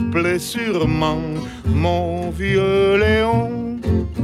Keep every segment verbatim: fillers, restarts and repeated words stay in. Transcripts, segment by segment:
plaît sûrement, mon vieux Léon.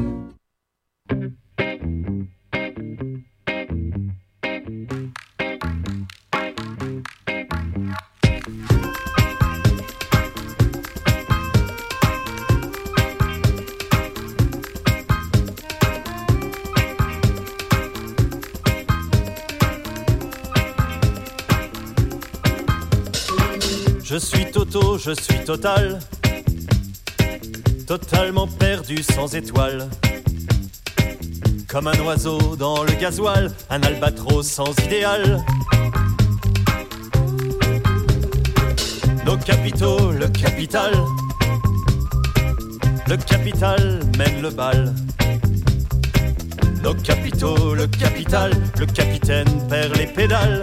Je suis Toto, je suis total, totalement perdu sans étoile. Comme un oiseau dans le gasoil, un albatros sans idéal. Nos capitaux, le capital, le capital mène le bal. Nos capitaux, le capital, le capitaine perd les pédales.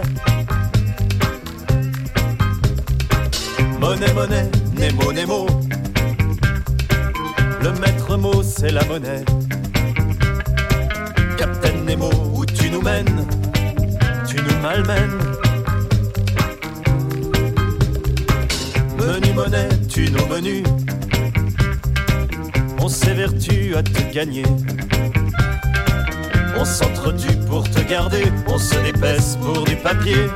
Monnaie, monnaie, Nemo, Nemo. Le maître mot, c'est la monnaie. Captain Nemo, où tu nous mènes, tu nous malmènes. Menu, monnaie, tu nos menus. On s'évertue à te gagner. On s'entretue pour te garder. On se dépaisse pour du papier.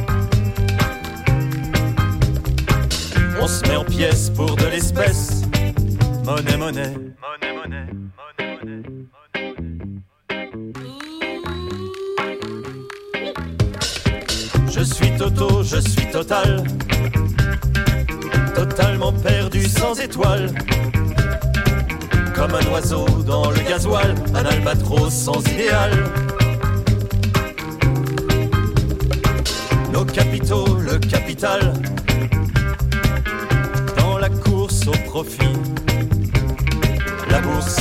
On se met en pièces pour de l'espèce. Monnaie, monnaie. Monnaie, monnaie. Monnaie, monnaie. Je suis Toto, je suis total. Totalement perdu sans étoile. Comme un oiseau dans le gasoil. Un albatros sans idéal. Nos capitaux, le capital. Au profit, la bourse,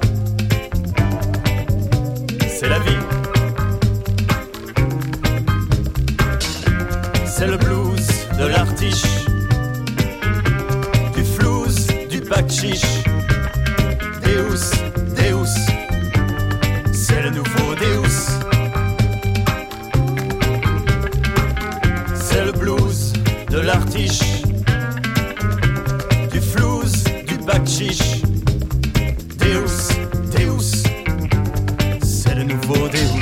c'est la vie. C'est le blues de l'artiche, du flouze, du bac chiche. Deus, Deus, c'est le nouveau Deus. C'est le blues de l'artiche. Chiche. Deus, Deus, c'est le nouveau Deus.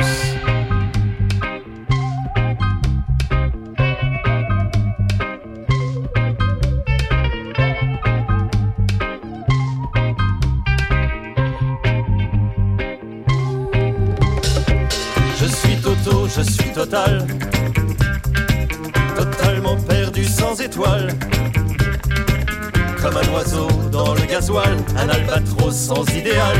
Je suis Toto, je suis total, totalement perdu sans étoile. Comme un oiseau dans le gasoil, un albatros sans idéal.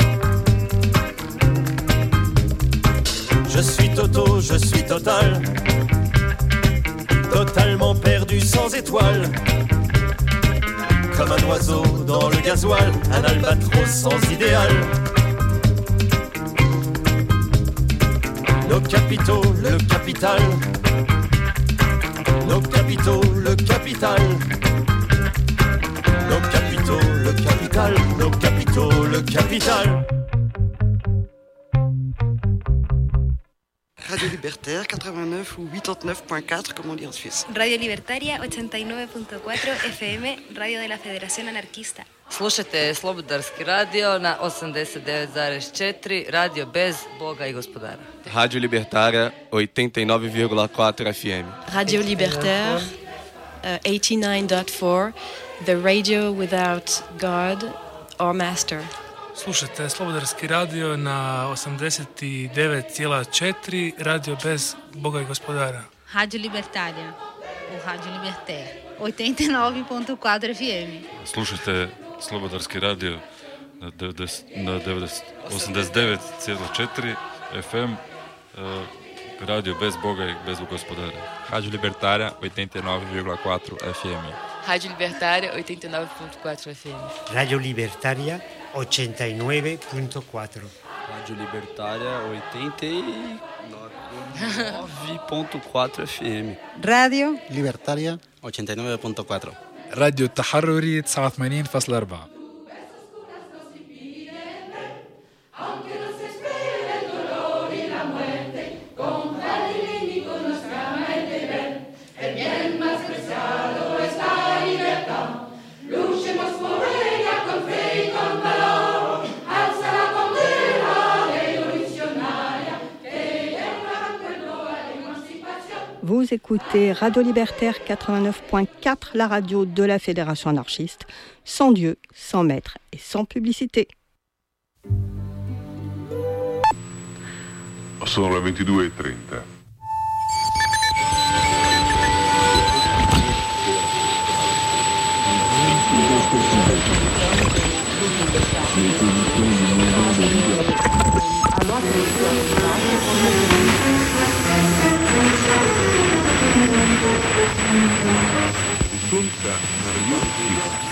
Je suis Toto, je suis total, totalement perdu sans étoile. Comme un oiseau dans le gasoil, un albatros sans idéal. Nos capitaux, le capital. Nos capitaux, le capital. Nos capitaux, le capital, nos capitaux, le capital. Radio Libertaire quatre-vingt-neuf ou quatre-vingt-neuf point quatre, comme on dit en Suisse. Radio Libertaria ochenta y nueve punto cuatro F M, radio de la Federación Anarquista. Slušajte Slobodarski radio na osamdeset devet zarez četiri, radio bez Boga i gospodara. Radio Libertaria oitenta e nove vírgula quatro F M. Radio Libertaire uh, eighty-nine point four, the radio without God or master. Slušajte Slobodarski radio na osamdeset devet zarez četiri, radio bez Boga i gospodara. Radio Libertaria, o Radio Libertaire, oitenta e nove ponto quatro F M. Slušajte Slobodarski radio na, na osamdeset devet zarez četiri F M, uh, radio bez Boga i bez gospodara. Radio Libertaria oitenta e nove vírgula quatro F M. Radio Libertaria oitenta e nove ponto quatro F M. Radio Libertaria oitenta e nove ponto quatro. Radio Libertaria oitenta e nove ponto quatro F M. Radio Libertaria oitenta e nove ponto quatro. راديو التحرري تسعة وثمانين فاصلة أربعة. écoutez Radio Libertaire quatre-vingt-neuf point quatre, la radio de la Fédération anarchiste, sans Dieu, sans maître et sans publicité. Sono le ventidue e trenta. Risulta nerviosi.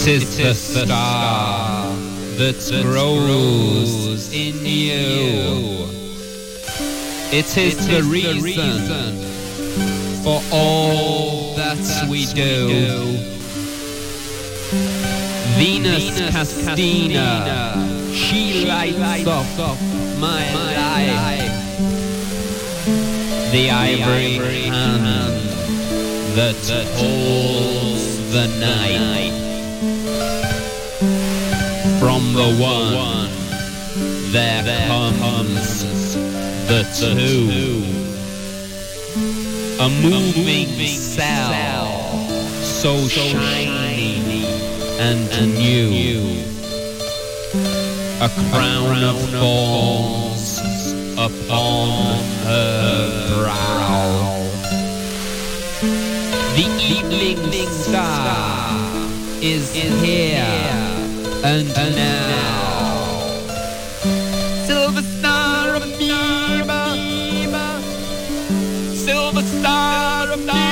It is the star that grows in you. It is the reason for all that we do. Venus Castina, she lights up my life. The ivory hand that holds the night. From the one there comes the two. A moving cell, so shiny and new. A crown of thorns upon her brow. The evening star is here and now. Silver star of Nima, silver star of Nima.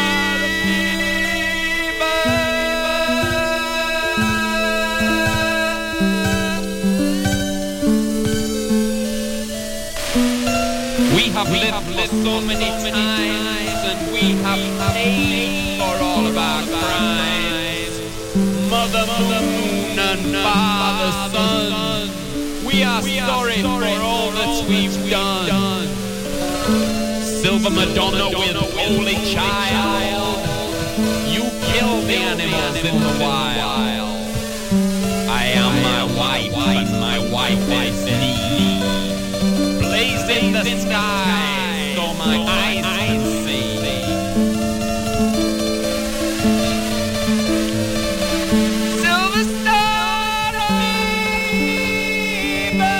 We have lived this so many times, and we have paid for all of our crimes. Mother Moon and Father Sun, we are sorry for all that we've done. Silver Madonna with Holy Child, you kill the animals in the wild. I am my wife, and my wife is me. Blaze in the sky, so my eyes can see. Silver star of Nima.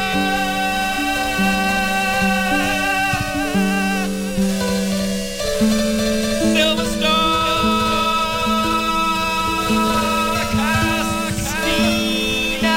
Silver star Castina.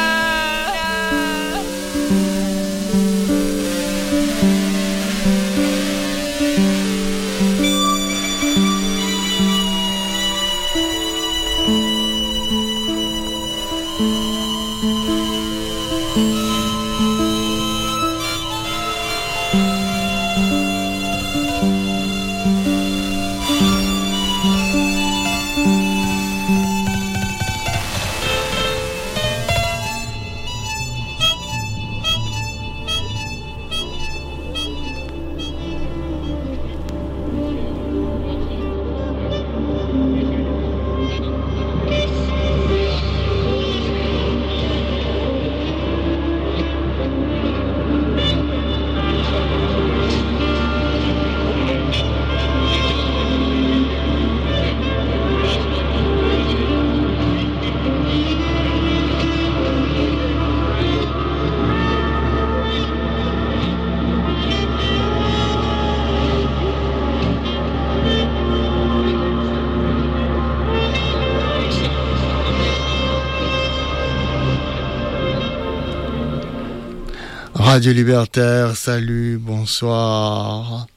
Radio Libertaire, salut, bonsoir.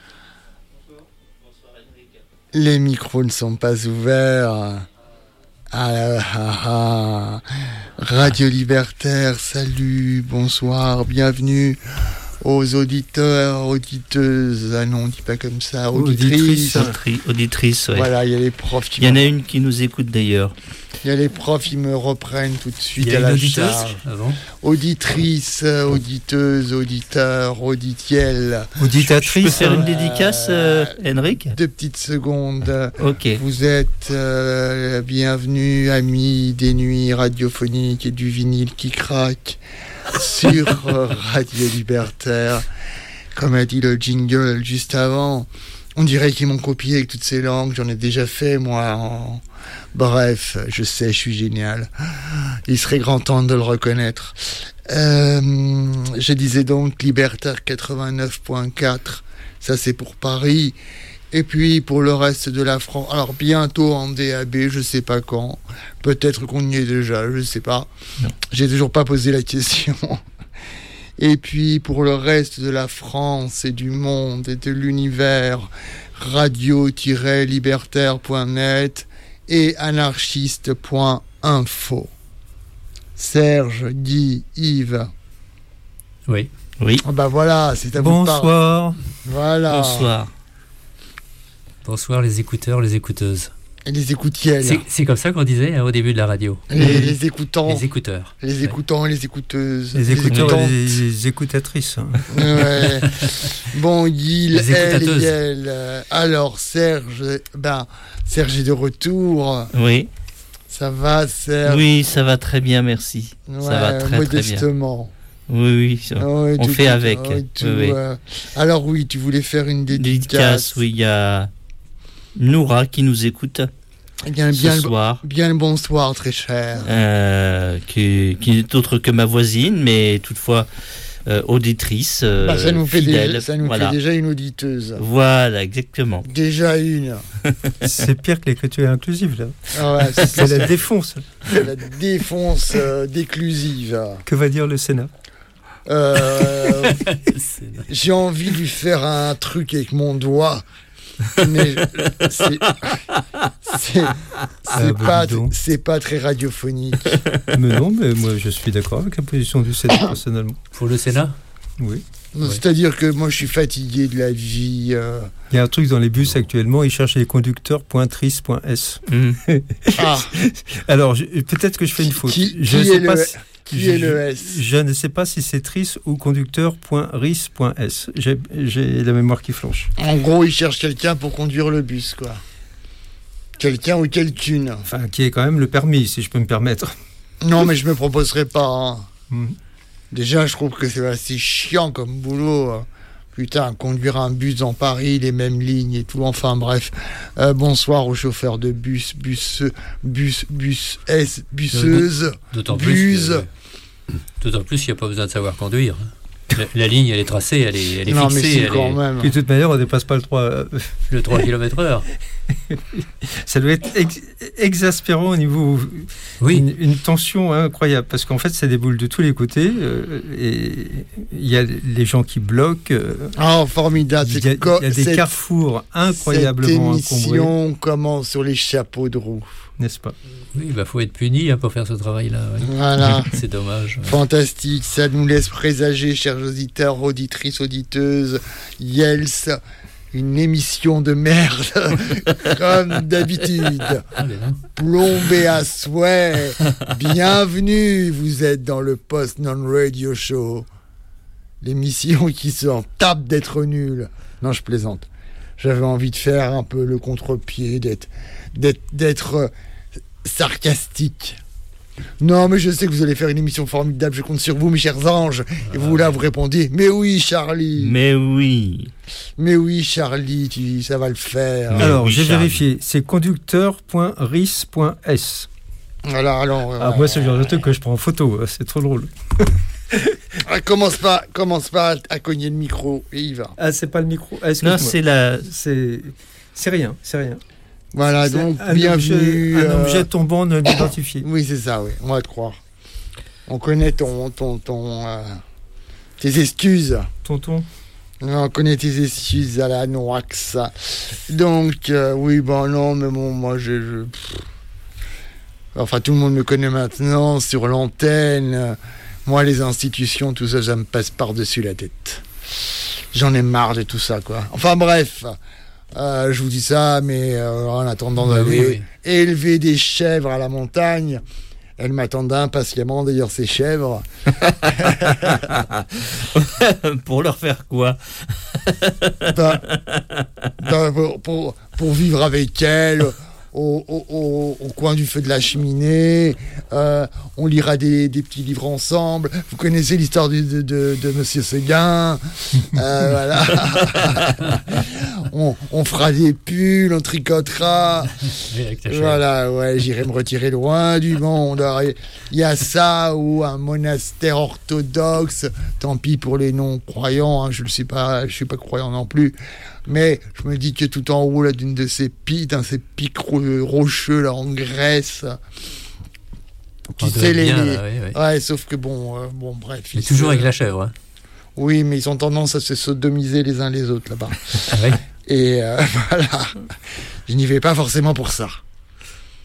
Les micros ne sont pas ouverts. Ah, ah, ah. Radio Libertaire, salut, bonsoir, bienvenue aux auditeurs, auditeuses. Ah non, on dit pas comme ça, auditrices. Auditrices, auditrices, ouais. Voilà, il y a les profs qui... Il y en a une qui nous écoute d'ailleurs. Il y a les profs, ils me reprennent tout de suite à la auditeuse charge. Avant. Auditrice, auditeuse, auditeur, auditielle. Auditatrice. Je peux faire une dédicace, euh, Henrik ? Deux petites secondes. Ok. Vous êtes euh, bienvenus, amis des nuits radiophoniques et du vinyle qui craque sur Radio Libertaire. Comme a dit le jingle juste avant, on dirait qu'ils m'ont copié avec toutes ces langues. J'en ai déjà fait, moi, en... Bref, je sais, je suis génial. Il serait grand temps de le reconnaître. Euh, je disais donc Libertaire quatre-vingt-neuf point quatre, ça c'est pour Paris. Et puis pour le reste de la France, alors bientôt en D A B, je sais pas quand. Peut-être qu'on y est déjà, je sais pas. Non. J'ai toujours pas posé la question. Et puis pour le reste de la France et du monde et de l'univers, radio tiret libertaire point net et anarchiste point info. Serge, Guy, Yves. Oui. Oui. Oh bah voilà, c'est à vous de parler. Bonsoir. Voilà. Bonsoir. Bonsoir les écouteurs, les écouteuses. Et les écoutiels. C'est, c'est comme ça qu'on disait hein, au début de la radio. Les, les écoutants. Les écouteurs. Les ouais. écoutants et les écouteuses. Les écouteurs écoutantes. et les, les écoutatrices. Ouais. Bon, il, Les elle, écoutateuses. elle. euh, Alors, Serge, ben, Serge est de retour. Oui. Ça va, Serge? Oui, ça va très bien, merci. Ouais, ça va très très bien. modestement. Oui, oui, ça- Ouais, on tout, fait tout, avec. ouais, tout, oui, oui. euh, Alors oui, tu voulais faire une dédicace. Dédicace, oui, il y a Noura qui nous écoute Eh bien, ce bien, le, soir, bien le bonsoir, très cher. euh, qui, qui n'est autre que ma voisine, mais toutefois euh, auditrice, euh, Bah, ça nous, fait, fidèle. déjà, ça nous voilà. fait déjà une auditeuse. Voilà, exactement. Déjà une. C'est pire que l'écriture inclusive, là. Ah ouais, c'est, C'est la défonce. c'est la défonce euh, déclusive. Que va dire le Sénat? Euh, j'ai envie de lui faire un truc avec mon doigt, mais c'est, c'est, c'est, Ah, bah, pas, dis donc. c'est pas très radiophonique. Mais non, mais moi je suis d'accord avec la position du Sénat, personnellement. Pour le Sénat? Oui. Ouais. C'est-à-dire que moi je suis fatigué de la vie. Euh... Il y a un truc dans les bus actuellement, ils cherchent les conducteurs.tris.s. Mm. Ah. Alors, je, peut-être que je fais une faute. Qui, je qui sais est pas le, si, qui je, est le S? Je ne sais pas si c'est tris ou conducteur.ris.s. J'ai, j'ai la mémoire qui flanche. En gros, ils cherchent quelqu'un pour conduire le bus, quoi. Quelqu'un ou quelqu'une. Enfin, qui est quand même le permis, si je peux me permettre. Non, mais je me proposerai pas. Hein. Mm. Déjà, je trouve que c'est assez chiant comme boulot. hein. Putain, conduire un bus dans Paris, les mêmes lignes et tout. Enfin, bref. Euh, bonsoir aux chauffeurs de bus, bus, bus, bus, S, busseuses, D'autant plus, bus. que, d'autant plus qu'il n'y a pas besoin de savoir conduire. La, la ligne, elle est tracée, elle est, elle est Non, fixée. mais si, elle quand est, même. Puis de toute manière, on ne dépasse pas le trois. Le trois kilomètres heure. Ça doit être ex- exaspérant au niveau. Oui. Une, une tension incroyable. Parce qu'en fait, c'est des boules de tous les côtés. Euh, et il y a les gens qui bloquent. Euh, Oh, formidable. il y a, Co- il y a des cette- carrefours incroyablement Cette encombrés. émission commence sur les chapeaux de roue. N'est-ce pas? Oui, il bah, faut être puni hein, pour faire ce travail-là. ouais. Voilà. C'est dommage. ouais. Fantastique, ça nous laisse présager, chers auditeurs, auditrices, auditeuses, Yels, une émission de merde, comme d'habitude. Ah, mais non. Plombé à souhait. Bienvenue, vous êtes dans le Post Non Radio Show. L'émission qui s'en tape d'être nulle. Non, je plaisante. J'avais envie de faire un peu le contre-pied, d'être, d'être, d'être euh, sarcastique. Non, mais je sais que vous allez faire une émission formidable. Je compte sur vous, mes chers anges. Et vous, là, vous répondez, mais oui, Charlie. Mais oui. Mais oui, Charlie, tu, ça va le faire. Mais Alors, oui, j'ai Charles. vérifié. C'est conducteur.ris.s. Alors, alors. Ah, euh, moi, c'est le genre de truc que je prends en photo. C'est trop drôle. ah, commence pas, commence pas à cogner le micro. Et il va. Ah, c'est pas le micro. Ah, Non, excuse-moi. c'est la. C'est, c'est rien. C'est rien. Voilà, C'est donc, un bienvenue. Objet, un euh, objet tombant non identifié. Oui, c'est ça, oui. On va te croire. On connaît ton, ton, ton, euh, tes excuses. Tonton. On connaît tes excuses à la noix. Donc, euh, oui, bon, non, mais bon, moi, je, je- pff. Enfin, tout le monde me connaît maintenant sur l'antenne. Moi, les institutions, tout ça, ça me passe par-dessus la tête. J'en ai marre de tout ça, quoi. Enfin, bref. Euh, je vous dis ça, mais euh, en attendant Bah d'aller oui, oui. élever des chèvres à la montagne, elles m'attendent impatiemment, d'ailleurs, ces chèvres. Pour leur faire quoi? Ben, ben, pour, pour, pour vivre avec elles au, au, au, au coin du feu de la cheminée. Euh, on lira des, des petits livres ensemble. Vous connaissez l'histoire de, de, de, de Monsieur Séguin. Euh, voilà. on, on fera des pulls, on tricotera. Oui, avec ta chaîne. Voilà, ouais, j'irai me retirer loin du monde. Alors, il y a ça ou un monastère orthodoxe. Tant pis pour les non-croyants, hein, je ne suis pas, je suis pas croyant non plus. Mais je me dis que tout en haut là d'une de ces pics, dans ces pics ro- rocheux là en Grèce. Tu On doit sais être les, bien, les- là, oui, oui. ouais, sauf que bon, euh, bon bref. Mais ils toujours se- avec la chèvre. Hein. Oui, mais ils ont tendance à se sodomiser les uns les autres là-bas. Ah ouais. Et euh, voilà, je n'y vais pas forcément pour ça.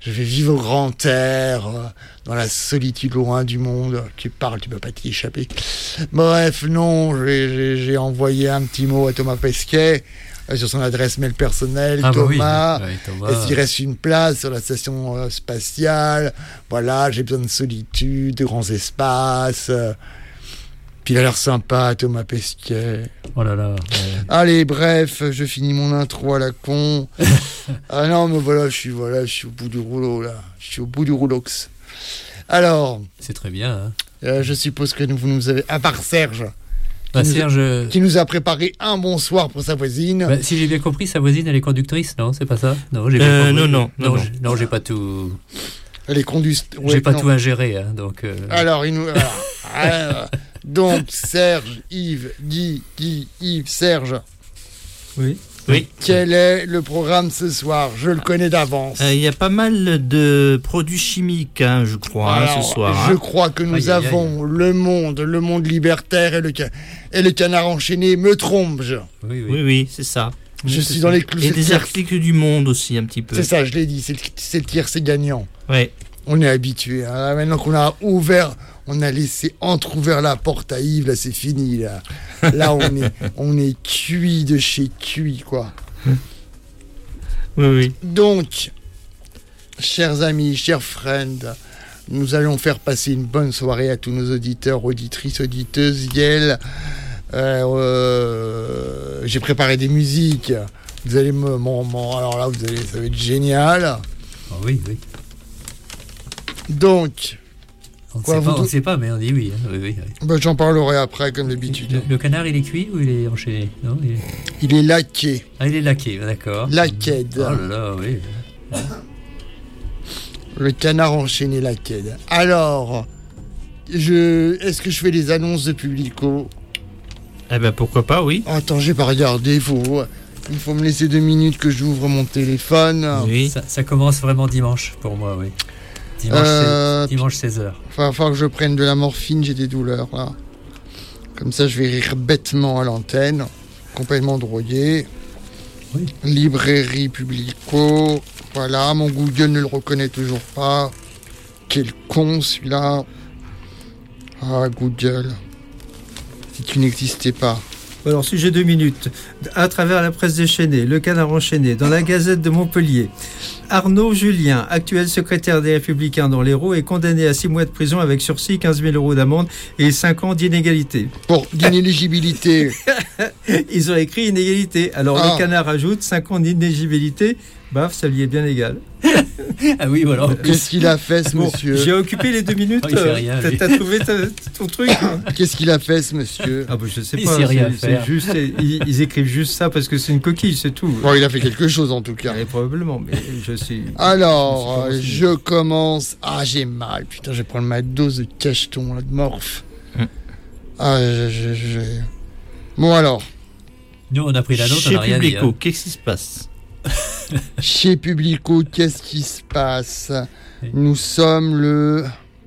Je vais vivre au grand air, euh, dans la solitude loin du monde. Tu parles, tu peux pas t'y échapper. Bref, non, j'ai, j'ai, j'ai envoyé un petit mot à Thomas Pesquet euh, sur son adresse mail personnelle. Ah, Thomas, bah oui. Ouais, Thomas. est-ce qu'il reste une place sur la station euh, spatiale? Voilà, j'ai besoin de solitude, de grands espaces. euh. Puis il a l'air sympa, Thomas Pesquet. Oh là là. Ouais. Allez, bref, je finis mon intro à la con. Ah non, mais voilà, je suis voilà, je suis au bout du rouleau là. Je suis au bout du roulox. Alors. C'est très bien. Hein. Euh, je suppose que vous nous avez, à part Serge, Bah, qui, nous Serge, a, qui nous a préparé un bonsoir pour sa voisine. Bah, si j'ai bien compris, sa voisine, elle est conductrice, non? C'est pas ça? Non, j'ai Euh, bien non, compris. non, non, non, non. j'ai- non, j'ai pas tout. Elle est conduite. J'ai ouais, pas non. tout ingéré, hein, donc. euh, Alors, il nous. alors, alors, donc, Serge, Yves, Guy, Guy, Yves, Serge. Oui. Oui. Quel est le programme ce soir? Je le connais d'avance. Euh, Il y a pas mal de produits chimiques, hein, je crois, hein, Alors, ce soir. je hein. crois que nous Aïe, aïe, avons le monde, le monde libertaire et le, ca- et le canard enchaîné. Me trompe-je? Oui, oui. Oui, oui, c'est ça. Je Oui, suis c'est dans ça. les clous. Et c'est des le tiers- articles du Monde aussi, un petit peu. C'est ça, je l'ai dit. C'est le, c'est le tiers, c'est gagnant. Ouais. On est habitué. Hein. Maintenant qu'on a ouvert, on a laissé entrouvert la porte à Yves. Là, c'est fini. Là, là, on est, on est cuit de chez cuit, quoi. Oui, oui. Donc, chers amis, chers friends, nous allons faire passer une bonne soirée à tous nos auditeurs, auditrices, auditeuses. Yel, euh, euh, j'ai préparé des musiques. Vous allez me, mon, mon- alors là, vous allez, ça va être génial. Ah oui, oui. Donc, On ne Quoi, sait, vous pas, on dou- sait pas, mais on dit oui. Hein, oui, oui, oui. bah, j'en parlerai après, comme d'habitude. Le, le canard, il est cuit ou il est enchaîné? Non, il est... Il est laqué. Ah, il est laqué, d'accord. Laqued. Oh là là, oui. Le canard enchaîné laqued. Alors, je, est-ce que je fais les annonces de Publico? Eh ben pourquoi pas, oui. Attends, j'ai pas regardé. Il faut, il faut me laisser deux minutes que j'ouvre mon téléphone. Oui. Ça, ça commence vraiment dimanche pour moi, oui. Dimanche, Euh, c'est- dimanche seize heures. Il va falloir que je prenne de la morphine, j'ai des douleurs là. Comme ça, je vais rire bêtement à l'antenne, complètement drogué. Oui. Librairie Publico. Voilà, mon Google ne le reconnaît toujours pas. Quel con celui-là. Ah, Google. Si tu n'existais pas. Alors, si j'ai deux minutes, à travers la presse déchaînée, le canard enchaîné, dans la Gazette de Montpellier, Arnaud Julien, actuel secrétaire des Républicains dans l'Hérault, est condamné à six mois de prison avec sursis, quinze mille euros d'amende et cinq ans d'inégalité. Pour d'inéligibilité. Ils ont écrit inégalité. Alors, Ah. le canard ajoute cinq ans d'inéligibilité. Baf, ça lui est bien égal. Ah oui, voilà. Qu'est-ce qu'il a fait, ce Bon, monsieur j'ai occupé les deux minutes. Oh, il fait euh, rien, t'as, lui. t'as trouvé ta- ton truc hein Qu'est-ce qu'il a fait, ce monsieur Ah bah je sais Il pas. sait rien c'est, faire. c'est juste, ils, ils écrivent juste ça parce que c'est une coquille, c'est tout. Bon, il a fait quelque chose, en tout cas. Et probablement, mais je sais. Alors, je euh, suis je commence. Ah, j'ai mal. Putain, je vais prendre ma dose de cacheton, là, de morphe. Hum. Ah, je, je, je- Bon, alors, Nous, on a pris la note, on Chez n'a rien dit. Publico, hein. qu'est-ce qui se passe? chez Publico, qu'est-ce qui se passe? Nous sommes le...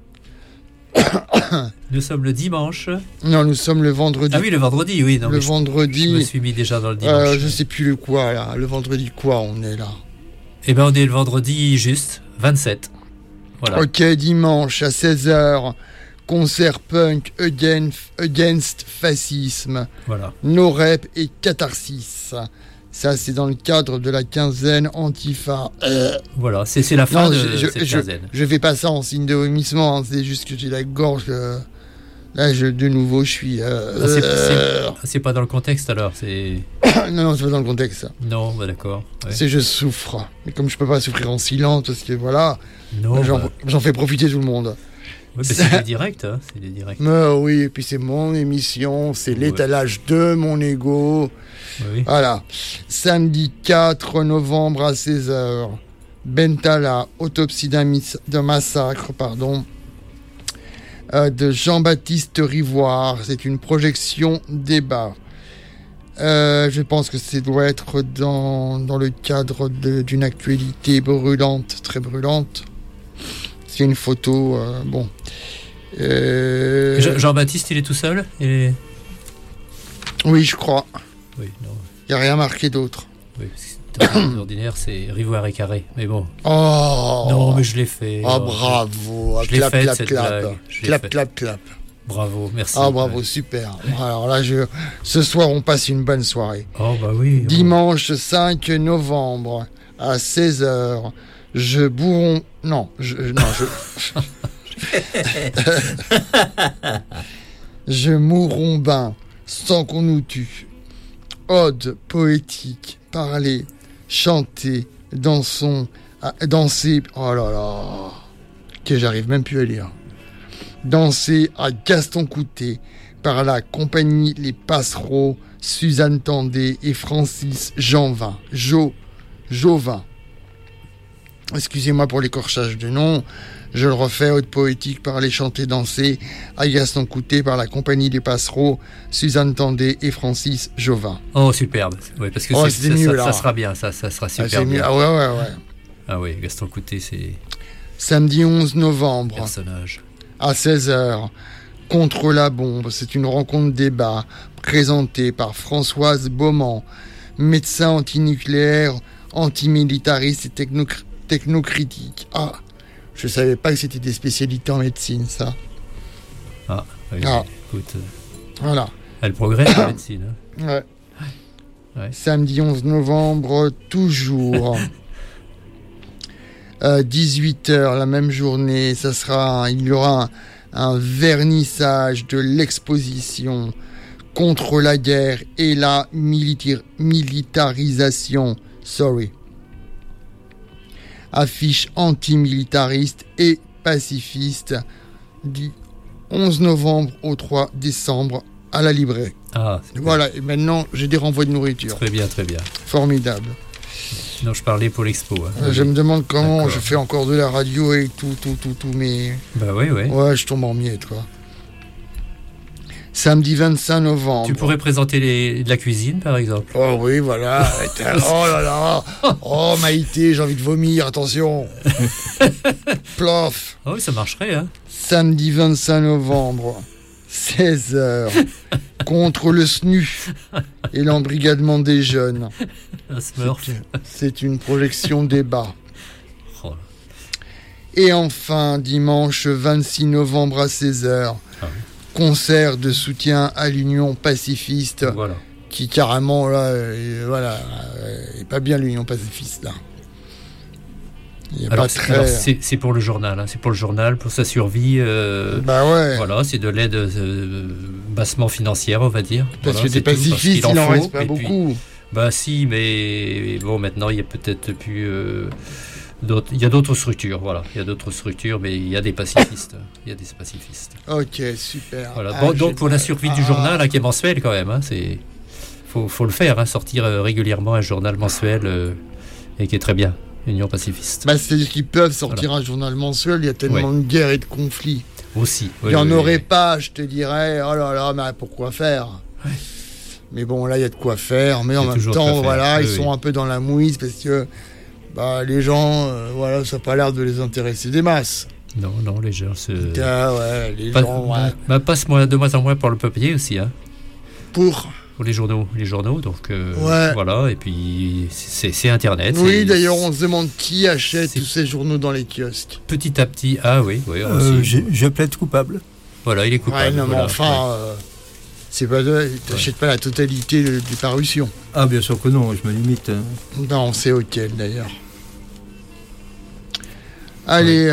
Nous sommes le dimanche. Non, nous sommes le vendredi. Ah oui, le vendredi, oui. Non, le mais je- vendredi... Je me suis mis déjà dans le dimanche. euh, je sais plus le quoi, là. Le vendredi quoi, on est là. Eh ben, on est le vendredi juste, vingt-sept. Voilà. Ok, dimanche à seize heures, concert punk against, against fascisme. Voilà. No Rep et Catharsis. Ça, c'est dans le cadre de la quinzaine Antifa. Euh, Voilà, c'est, c'est la fin non, de je, je, cette je, quinzaine. je fais pas ça en signe de vomissement, hein, c'est juste que j'ai la gorge. euh, là, je, de nouveau, je suis. euh, Ah, c'est, euh, c'est- c'est pas dans le contexte alors, c'est... non, non, c'est pas dans le contexte. Ça. Non, bah d'accord. ouais. C'est je souffre. Mais comme je peux pas souffrir en silence, parce que voilà, Non, j'en, bah, j'en fais profiter tout le monde. ouais, bah, c'est des directs, hein, c'est des directs. Mais oui, et puis c'est mon émission, c'est l'étalage de mon ego. Oui. Voilà. Samedi quatre novembre à seize heures. Bentala, autopsie d'un, mis- d'un massacre, pardon, euh, de Jean-Baptiste Rivoire. C'est une projection débat. Euh, je pense que ça doit être dans, dans le cadre de, d'une actualité brûlante, très brûlante. C'est une photo, euh, bon. Euh, Je- Jean-Baptiste, il est tout seul et... Oui, je crois. Oui, non. Il n'y a rien marqué d'autre. Oui, D'ordinaire, c'est Rivoire et Carré. Mais bon. Oh Non, mais je l'ai fait. Ah, oh, bravo. Je l'ai clap, fait, clap, cette clap. blague. Je l'ai Clap, fait. clap, clap. Bravo, merci. Ah, bravo, super. Alors là, je... ce soir, on passe une bonne soirée. Oh, bah oui. Dimanche cinq novembre, à seize heures, je bourron... Non, je... Non, je... je mourrombin, sans qu'on nous tue. Ode poétique, parler, chanter, dansons, à- danser... Oh là là... Que j'arrive même plus à lire. Danser à Gaston Coutet par la compagnie Les Passereaux, Suzanne Tendé et Francis Janvin. Jo, Jovin. Excusez-moi pour l'écorchage de nom. Je le refais, haute poétique, parler, chanter, danser à Gaston Coutet par la compagnie Les Passereaux, Suzanne Tendé et Francis Jovin. Oh, superbe. Ouais, parce que Oh, c'est- c'est ça, mieux, ça- là. ça sera bien, ça, ça sera super Ah, c'est mieux. bien. Ah ouais, ouais, ouais. Ah oui, Gaston Coutet, c'est Samedi onze novembre. personnage. À seize heures, Contre la bombe, c'est une rencontre débat présentée par Françoise Beaumont, médecin antinucléaire, antimilitariste et techno- technocritique. Ah, je savais pas que c'était des spécialités en médecine, ça. Ah, oui, Ah. écoute. euh, Voilà. Elle progresse, la médecine. hein. Ouais. Ouais. Samedi onze novembre, toujours. Euh, dix-huit heures, la même journée, ça sera, il y aura un, un vernissage de l'exposition contre la guerre et la milita- militarisation. Sorry. Affiche antimilitariste et pacifiste du onze novembre au trois décembre à la librairie. Ah, c'est Voilà, et maintenant j'ai des renvois de nourriture. Très bien, très bien. Formidable. Non, je parlais pour l'expo. hein. Euh, Je me demande comment D'accord. je fais encore de la radio et tout, tout, tout, tout, mais... Bah oui, oui. Ouais, je tombe en miettes, quoi. Samedi vingt-cinq novembre. Tu pourrais présenter les, de la cuisine, par exemple. Oh oui, voilà. Oh là là. Oh Maïté, j'ai envie de vomir, attention. Plof. Ah oui, ça marcherait, hein. Samedi vingt-cinq novembre, seize heures, contre le S N U et l'embrigadement des jeunes. Un Smurf. C'est- C'est une projection débat. Oh. Et enfin, dimanche vingt-six novembre à seize heures, Ah oui. concert de soutien à l'Union pacifiste, Voilà. qui carrément, là, euh, voilà, euh, est pas bien l'Union pacifiste, là. Il est Alors, pas c'est- très... alors, c'est c'est pour le journal, hein. C'est pour le journal, pour sa survie. euh, Bah ouais. Voilà, c'est de l'aide euh, bassement financière, on va dire. Parce Voilà, que c'est des tout, parce pacifistes, qu'il il en faut. reste pas Et puis- beaucoup. Bah si, mais bon, maintenant il y a peut-être plus. euh, d'autres- Il y a d'autres structures, voilà. Il y a d'autres structures, mais il y a des pacifistes. Il y a des pacifistes. Ok, super. Voilà. Ah, Bon, j'ai- donc pour la survie du Ah. journal, hein, qui est mensuel quand même, hein, c'est faut, faut le faire, hein, sortir euh, régulièrement un journal mensuel euh, et qui est très bien, Union pacifiste. Bah, c'est-à-dire qu'ils peuvent sortir un journal mensuel, il y a tellement Ouais. de guerres et de conflits. Aussi. Il oui, n'y en oui, aurait oui. pas, je te dirais, oh là là, mais pourquoi faire? Mais bon, là, il y a de quoi faire. Mais Il y en a même toujours de quoi temps, faire, voilà, oui, ils oui. sont un peu dans la mouise parce que bah, les gens, euh, voilà, ça n'a pas l'air de les intéresser des masses. Non, non, les gens se. Ah ouais, les Pas- gens, ouais. bah, passe moins, de moins en moins pour le papier aussi, hein. Pour Pour les journaux, les journaux, donc euh, Ouais. voilà, et puis c'est c'est Internet. Oui, c'est- d'ailleurs, on se demande qui achète tous ces journaux dans les kiosques. Petit à petit, ah oui, oui, Euh, aussi. je, je plaide coupable. Voilà, il est Ouais, coupable. non, mais voilà, enfin, ouais. euh, c'est pas de... t'achètes pas la totalité de- des parutions. Ah, bien sûr que non, je me limite. hein. Non, c'est auquel d'ailleurs. Allez,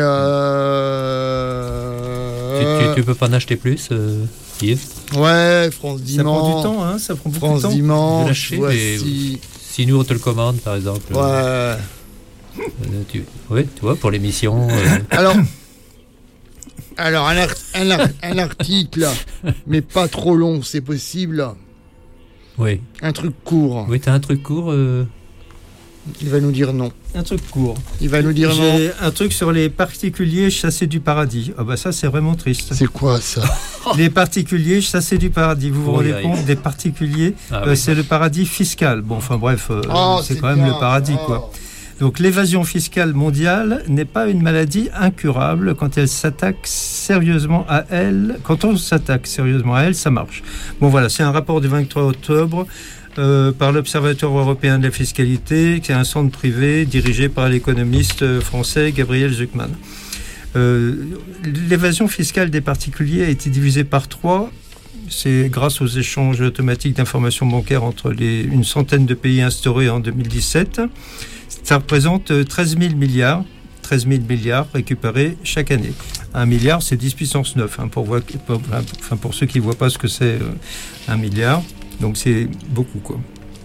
euh... Tu, tu, tu peux pas en acheter plus, euh, Yves Ouais, France Dimanche. Ça prend du temps, hein, ça prend beaucoup France de temps. Dimanche, De lâcher, voici. mais si nous on te le commande, par exemple. Ouais. euh, euh, tu, oui, tu vois, pour l'émission. euh, Alors, alors un, ar- un ar- un article, mais pas trop long, c'est possible. oui. Un truc court. Oui, t'as un truc court. euh, Il va nous dire non. Un truc court. Il va nous dire non. J'ai un truc sur les particuliers chassés du paradis. Ah bah ça c'est vraiment triste. C'est quoi ça? Les particuliers chassés du paradis. Vous vous Oh, rendez aïe. compte des particuliers Ah euh, oui. C'est le paradis fiscal. Bon, enfin bref, euh, Oh, c'est c'est quand même bien. le paradis Oh. quoi. Donc l'évasion fiscale mondiale n'est pas une maladie incurable quand elle s'attaque sérieusement à elle. Quand on s'attaque sérieusement à elle, ça marche. Bon voilà, c'est un rapport du vingt-trois octobre. euh, par l'Observatoire européen de la fiscalité, qui est un centre privé dirigé par l'économiste français Gabriel Zucman. Euh, l'évasion fiscale des particuliers a été divisée par trois. C'est grâce aux échanges automatiques d'informations bancaires entre les, une centaine de pays instaurés en deux mille dix-sept. Ça représente treize mille milliards, treize mille milliards récupérés chaque année. Un milliard, c'est dix puissance neuf, hein, pour, voir, pour, enfin, pour ceux qui ne voient pas ce que c'est euh, un milliard. Donc c'est beaucoup, quoi.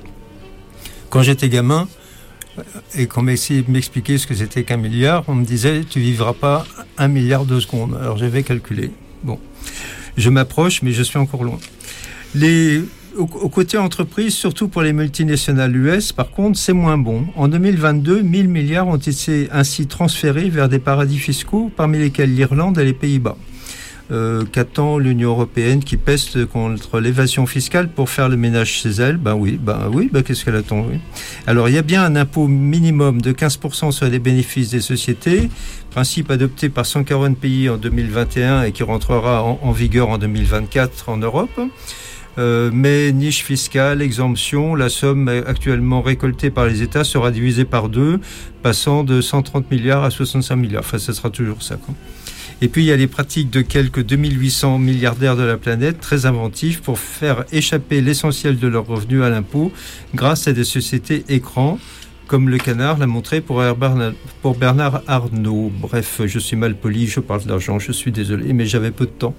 Quand j'étais gamin, et qu'on m'essayait de m'expliquer ce que c'était qu'un milliard, on me disait « tu vivras pas un milliard de secondes ». Alors j'avais calculé. Bon, je m'approche, mais je suis encore loin. Les, au, au côté entreprise, surtout pour les multinationales U S, par contre, c'est moins bon. En deux mille vingt-deux, mille milliards ont été ainsi transférés vers des paradis fiscaux, parmi lesquels l'Irlande et les Pays-Bas. Euh, qu'attend l'Union européenne qui peste contre l'évasion fiscale pour faire le ménage chez elle? Ben oui, ben oui, ben qu'est-ce qu'elle attend, oui. Alors il y a bien un impôt minimum de quinze pour cent sur les bénéfices des sociétés, principe adopté par cent quarante pays en deux mille vingt et un et qui rentrera en, en vigueur en deux mille vingt-quatre en Europe. Euh, mais niche fiscale, exemption, la somme actuellement récoltée par les États sera divisée par deux, passant de cent trente milliards à soixante-cinq milliards. Enfin, ça sera toujours ça, quoi. Et puis, il y a les pratiques de quelques deux mille huit cents milliardaires de la planète, très inventifs, pour faire échapper l'essentiel de leurs revenus à l'impôt grâce à des sociétés écrans, comme le Canard l'a montré pour Bernard Arnault. Bref, je suis mal poli, je parle d'argent, je suis désolé, mais j'avais peu de temps.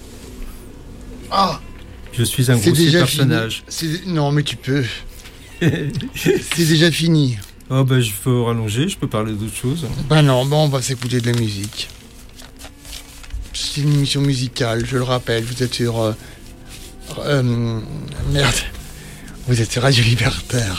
Ah, je suis un grossier personnage. C'est... Non, mais tu peux. C'est déjà fini. Oh, ben, je peux rallonger, je peux parler d'autre chose. Ben non, bon, on va s'écouter de la musique. C'est une émission musicale, je le rappelle. Vous êtes sur... Euh, euh, merde. Vous êtes sur Radio Libertaire.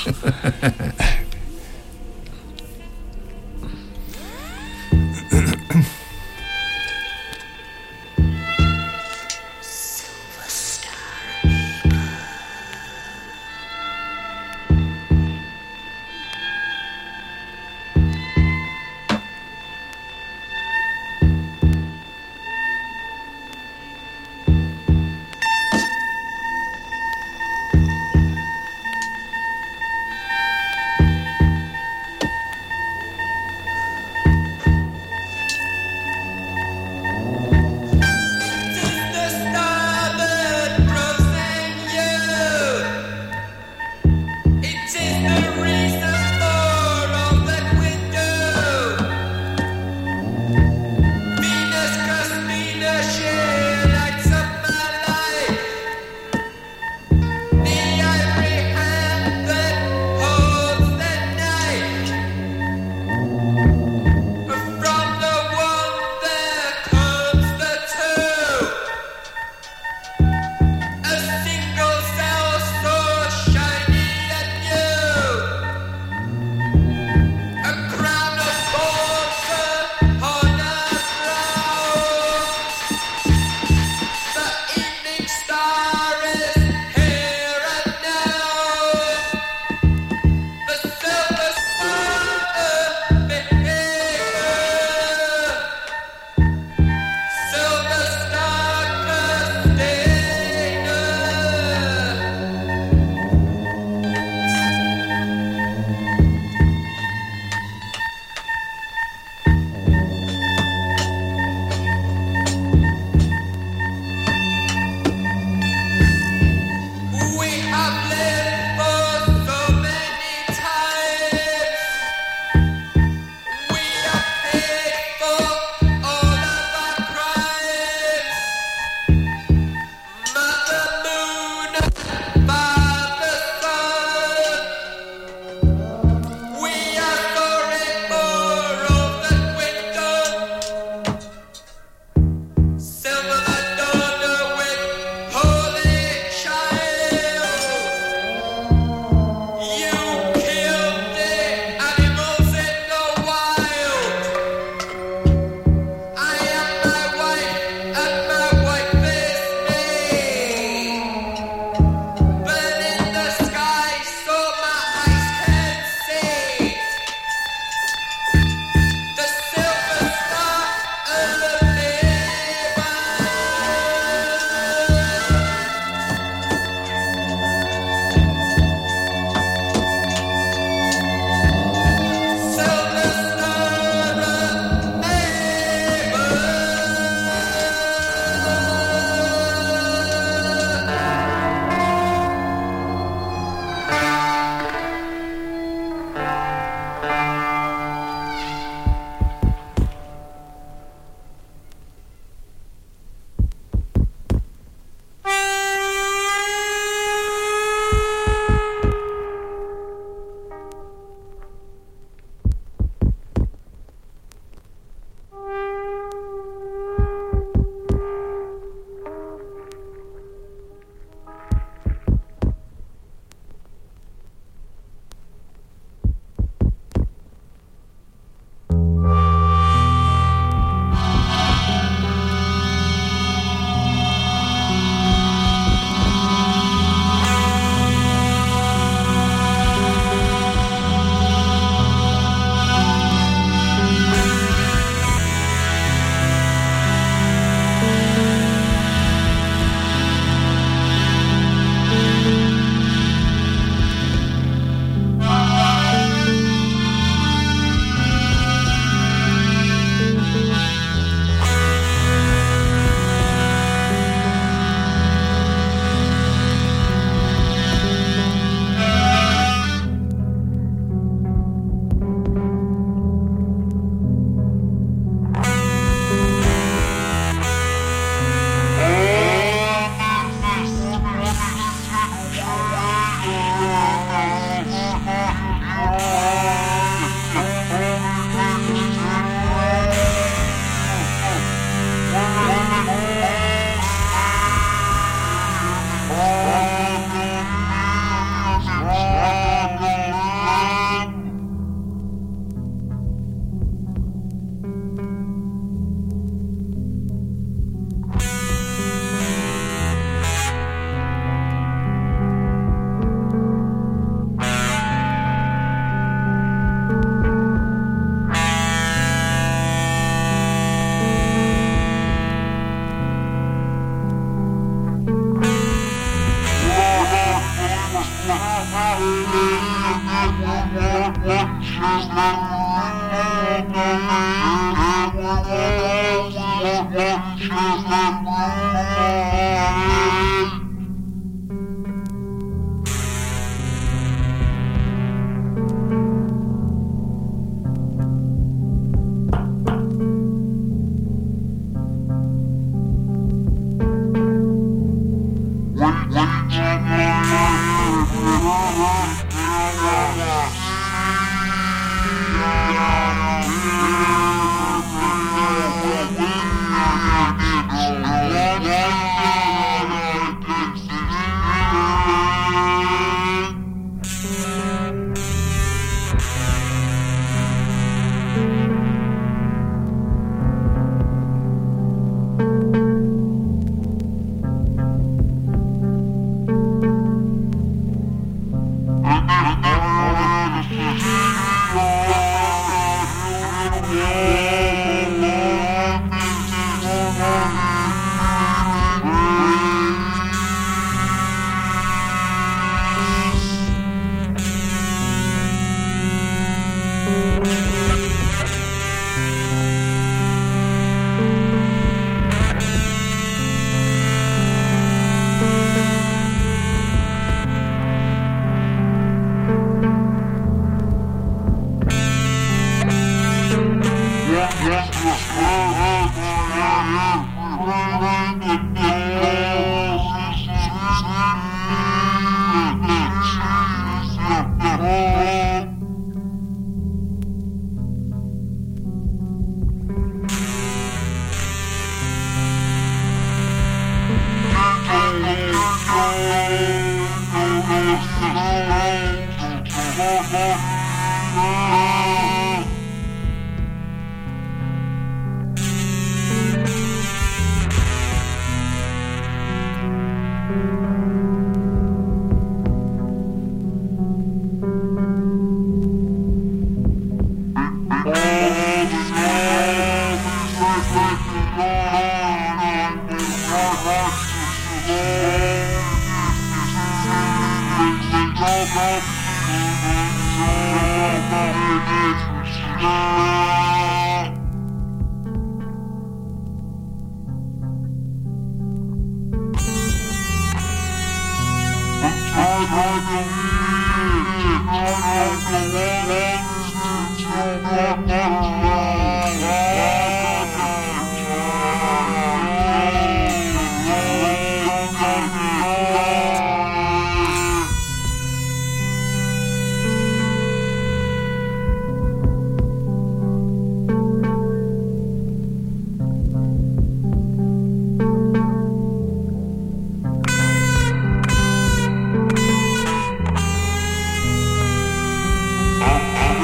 Oh,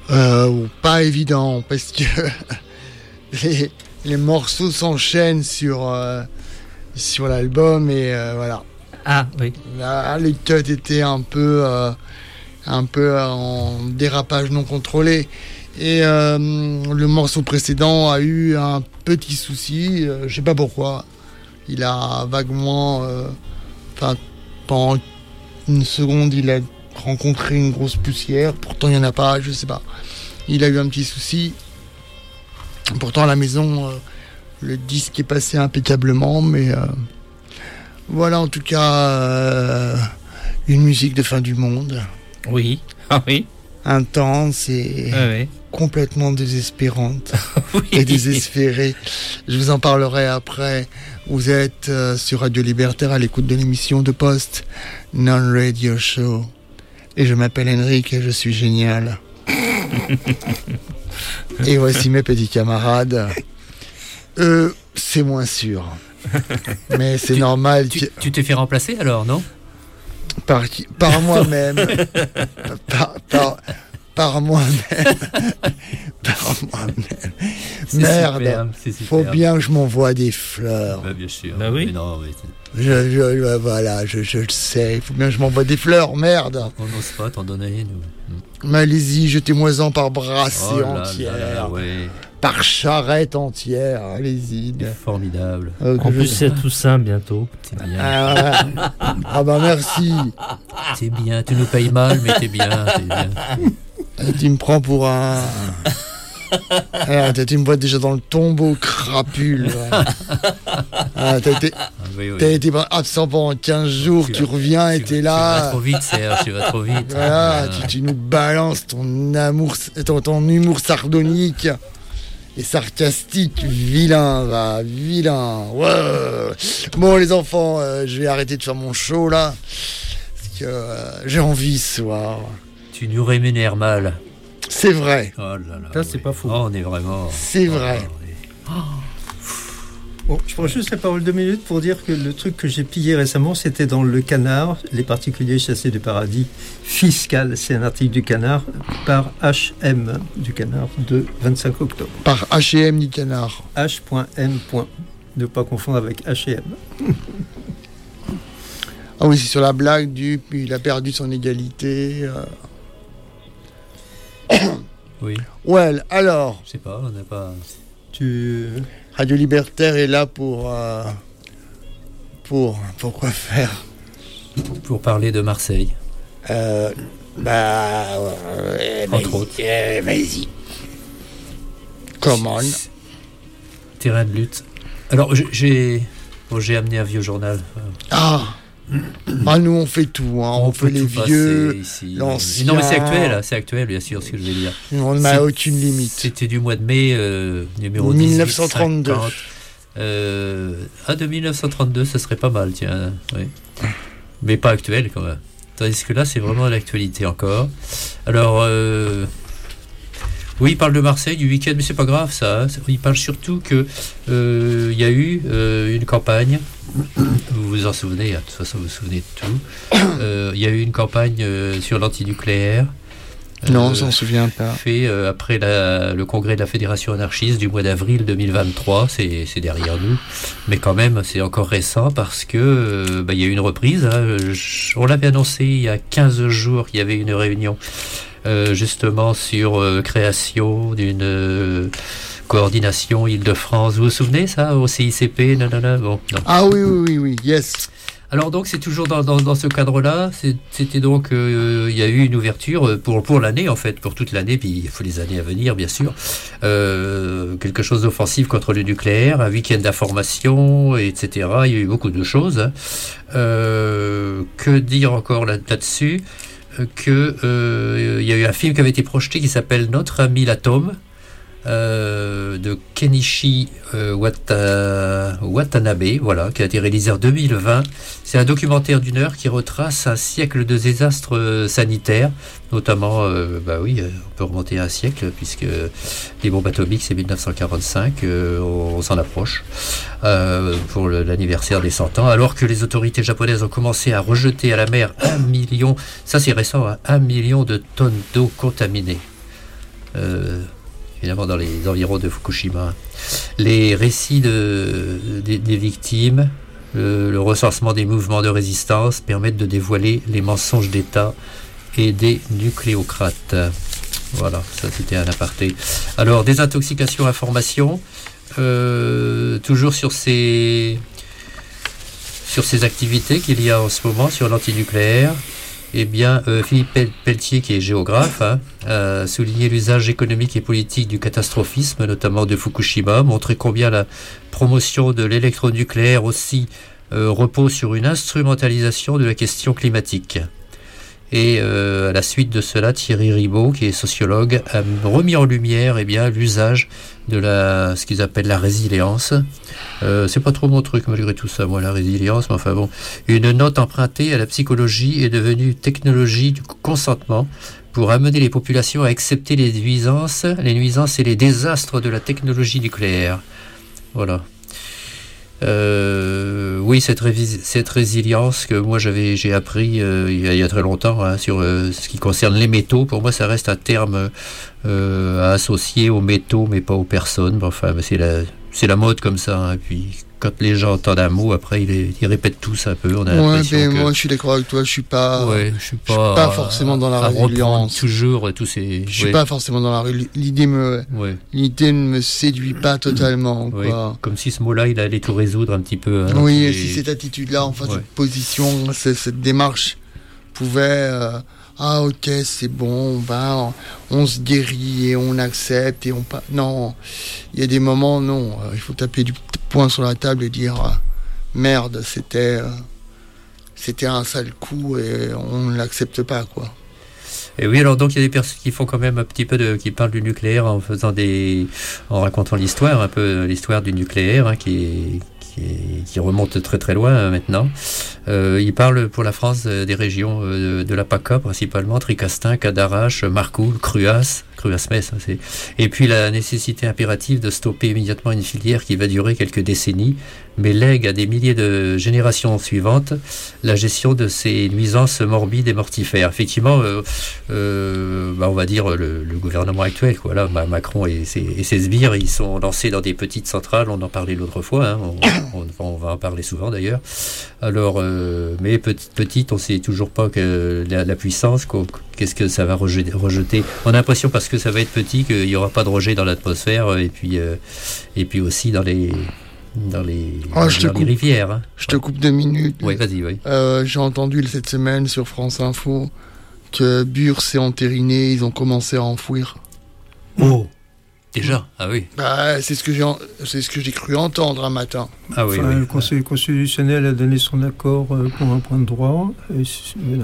euh, Pas évident, parce que les, les morceaux s'enchaînent sur, euh, sur l'album et euh, voilà. Ah oui. Là, les cuts étaient un peu, euh, un peu en dérapage non contrôlé. Et euh, le morceau précédent a eu un petit souci, euh, je sais pas pourquoi. Il a vaguement, enfin, euh, pendant une seconde, il a rencontré une grosse poussière. Pourtant, il n'y en a pas, je sais pas. Il a eu un petit souci. Pourtant, à la maison, euh, le disque est passé impeccablement, mais euh, voilà, en tout cas, euh, une musique de fin du monde. Oui, ah oui. Intense et ah oui. complètement désespérante oui. et désespérée. Je vous en parlerai après. Vous êtes euh, sur Radio Libertaire à l'écoute de l'émission de Post Non-Radio Show. Et je m'appelle Henrik et je suis génial. Et voici mes petits camarades. Eux, c'est moins sûr. Mais c'est tu, normal. Tu, tu t'es fait remplacer alors, non? Par, par moi-même. par, par, par moi-même. par moi-même. C'est Merde. superbe, c'est superbe. Faut bien que je m'envoie des fleurs. Bah, bien sûr. Bah oui. Mais non, mais je, je, voilà, je, je le sais. Il faut bien que je m'envoie des fleurs, merde. On n'ose pas t'en donner, nous. Mais allez-y, jetez-moi-en par brassée oh là entière. là là, ouais. Par charrette entière, allez-y. Formidable. Euh, en plus, je... c'est tout ça bientôt. C'est bien. Ah, ah bah merci. C'est bien, tu nous payes mal, mais t'es bien. T'es bien. Et tu me prends pour un... Ah, tu me vois déjà dans le tombeau crapule. Ah, t'as été, ah, oui, oui. t'as été absent pendant quinze jours, tu, tu vas, reviens tu et t'es là. Tu vas trop vite, Serge, tu vas trop vite. Voilà, tu, tu nous balances ton amour, ton, ton humour sardonique et sarcastique, vilain, va, vilain. Ouais. Bon, les enfants, euh, je vais arrêter de faire mon show là, parce que euh, j'ai envie ce soir. Tu nous rémunères mal. C'est vrai. Oh là là. Ça, c'est oui. pas faux. Oh, on est vraiment. C'est vrai. Oh, bon, je prends juste la parole deux minutes pour dire que le truc que j'ai pillé récemment, c'était dans Le Canard, Les particuliers chassés du paradis fiscal. C'est un article du Canard par H M du Canard de vingt-cinq octobre. Par H et M du Canard. H M. Ne pas confondre avec H et M. Ah oui, c'est sur la blague du. Il a perdu son égalité. Euh... Oui. Well, alors. Je sais pas, on n'a pas. Tu. Radio Libertaire est là pour. Euh, pour. Pour quoi faire? Pour parler de Marseille. Euh. Bah. Euh, Entre autres. Euh, vas-y. Come on. Terrain de lutte. Alors, j'ai. Bon, j'ai amené un vieux journal. Ah! Ah, nous on fait tout, hein. on, on fait les vieux, l'ancien. Non mais c'est actuel, c'est actuel bien sûr ce que je vais dire. On n'a aucune limite. C'était du mois de mai, euh, numéro dix-neuf cent trente-deux. Euh, ah de mille neuf cent trente-deux, ça serait pas mal, tiens. Oui. Mais pas actuel quand même. Tandis que là c'est vraiment l'actualité encore. Alors, euh, oui il parle de Marseille, du week-end, mais c'est pas grave ça. Hein. Il parle surtout que euh, y a eu euh, une campagne. Vous vous en souvenez, de toute façon vous vous souvenez de tout. Euh, il y a eu une campagne euh, sur l'antinucléaire. Euh, non, on s'en souvient pas. Fait euh, après la, le congrès de la Fédération anarchiste du mois d'avril deux mille vingt-trois, c'est, c'est derrière nous. Mais quand même, c'est encore récent parce que euh, bah, y a eu une reprise. Hein. Je, on l'avait annoncé il y a quinze jours qu'il y avait une réunion euh, justement sur euh, création d'une... Euh, coordination Île-de-France, vous vous souvenez ça, au C I C P, non, non, non, bon, non. Ah oui, oui, oui, oui, yes. Alors donc c'est toujours dans, dans, dans ce cadre-là, c'est, c'était donc, il euh, y a eu une ouverture pour, pour l'année en fait, pour toute l'année, puis il faut les années à venir bien sûr, euh, quelque chose d'offensif contre le nucléaire, un week-end d'information, et cetera. Il y a eu beaucoup de choses. Hein. Euh, que dire encore là, là-dessus que euh, il y a eu un film qui avait été projeté qui s'appelle Notre ami l'atome, Euh, de Kenichi euh, Wata, Watanabe, voilà, qui a été réalisé en deux mille vingt. C'est un documentaire d'une heure qui retrace un siècle de désastres euh, sanitaires, notamment, euh, bah oui, on peut remonter à un siècle, puisque les bombes atomiques, c'est dix-neuf cent quarante-cinq, euh, on, on s'en approche, euh, pour le, l'anniversaire des cent ans, alors que les autorités japonaises ont commencé à rejeter à la mer un million, ça c'est récent, hein, un million de tonnes d'eau contaminée. euh, évidemment dans les environs de Fukushima. Les récits de, des, des victimes, le, le recensement des mouvements de résistance permettent de dévoiler les mensonges d'État et des nucléocrates. Voilà, ça c'était un aparté. Alors, désintoxication, information, euh, toujours sur ces, sur ces activités qu'il y a en ce moment sur l'antinucléaire. Eh bien, euh, Philippe Pelletier, qui est géographe, hein, a souligné l'usage économique et politique du catastrophisme, notamment de Fukushima, montré combien la promotion de l'électronucléaire aussi euh, repose sur une instrumentalisation de la question climatique. Et euh, à la suite de cela, Thierry Ribaud, qui est sociologue, a remis en lumière eh bien, l'usage de la, ce qu'ils appellent la résilience. Euh, c'est pas trop mon truc malgré tout ça, moi, la résilience, mais enfin bon. Une note empruntée à la psychologie est devenue technologie du consentement pour amener les populations à accepter les nuisances, les nuisances et les désastres de la technologie nucléaire. Voilà. Euh, oui, cette, révis- cette résilience que moi j'avais, j'ai appris euh, il, y a, il y a très longtemps hein, sur euh, ce qui concerne les métaux. Pour moi, ça reste un terme euh, à associer aux métaux, mais pas aux personnes. Enfin, c'est la, c'est la mode comme ça. Hein. Et puis, quand les gens entendent un mot, après ils, ils répètent tous un peu. On a ouais, l'impression mais que... moi je suis d'accord avec toi. Je suis pas. Ouais, je suis pas, je suis pas forcément dans la résilience. Toujours tous ces. Je suis ouais. pas forcément dans la ré- l'idée me. Ouais. L'idée ne me séduit pas totalement. Ouais. Quoi. Comme si ce mot-là, il allait tout résoudre un petit peu. Hein, oui, et... si cette attitude-là, enfin ouais. cette position, cette, cette démarche pouvait. Euh, ah ok, c'est bon, on va, on, on se guérit et on accepte et on pas. Non, il y a des moments, non, euh, il faut taper du poing sur la table et dire euh, merde, c'était, euh, c'était un sale coup et on ne l'accepte pas, quoi. Et oui, alors donc il y a des personnes qui font quand même un petit peu de, qui parlent du nucléaire en faisant des, en racontant l'histoire, un peu l'histoire du nucléaire, hein, qui est, qui est, qui remonte très très loin hein, maintenant. Euh, il parle pour la France euh, des régions euh, de, de la PACA principalement, Tricastin, Cadarache, Marcoule, Cruas, Cruas-Metz. Hein, c'est... Et puis la nécessité impérative de stopper immédiatement une filière qui va durer quelques décennies, mais lègue à des milliers de générations suivantes la gestion de ces nuisances morbides et mortifères. Effectivement, euh, euh, bah on va dire le, le gouvernement actuel, quoi. Là, Macron et ses, et ses sbires, ils sont lancés dans des petites centrales. On en parlait l'autre fois. Hein, on, on, on va en parler souvent d'ailleurs. Alors, euh, mais petite, petite, on ne sait toujours pas que la, la puissance, quoi, qu'est-ce que ça va rejeter, rejeter. On a l'impression parce que ça va être petit qu'il n'y aura pas de rejet dans l'atmosphère et puis euh, et puis aussi dans les dans les, oh, dans je te les coupe. rivières. Hein. Je te coupe deux minutes. Oui, vas-y, oui. Euh, j'ai entendu cette semaine sur France Info que Burs et Entériné, ils ont commencé à enfouir. Oh, déjà, ah oui. Bah, c'est ce que j'ai, en... c'est ce que j'ai cru entendre un matin. Ah oui, enfin, oui. Le Conseil constitutionnel a donné son accord pour un point de droit. Et voilà.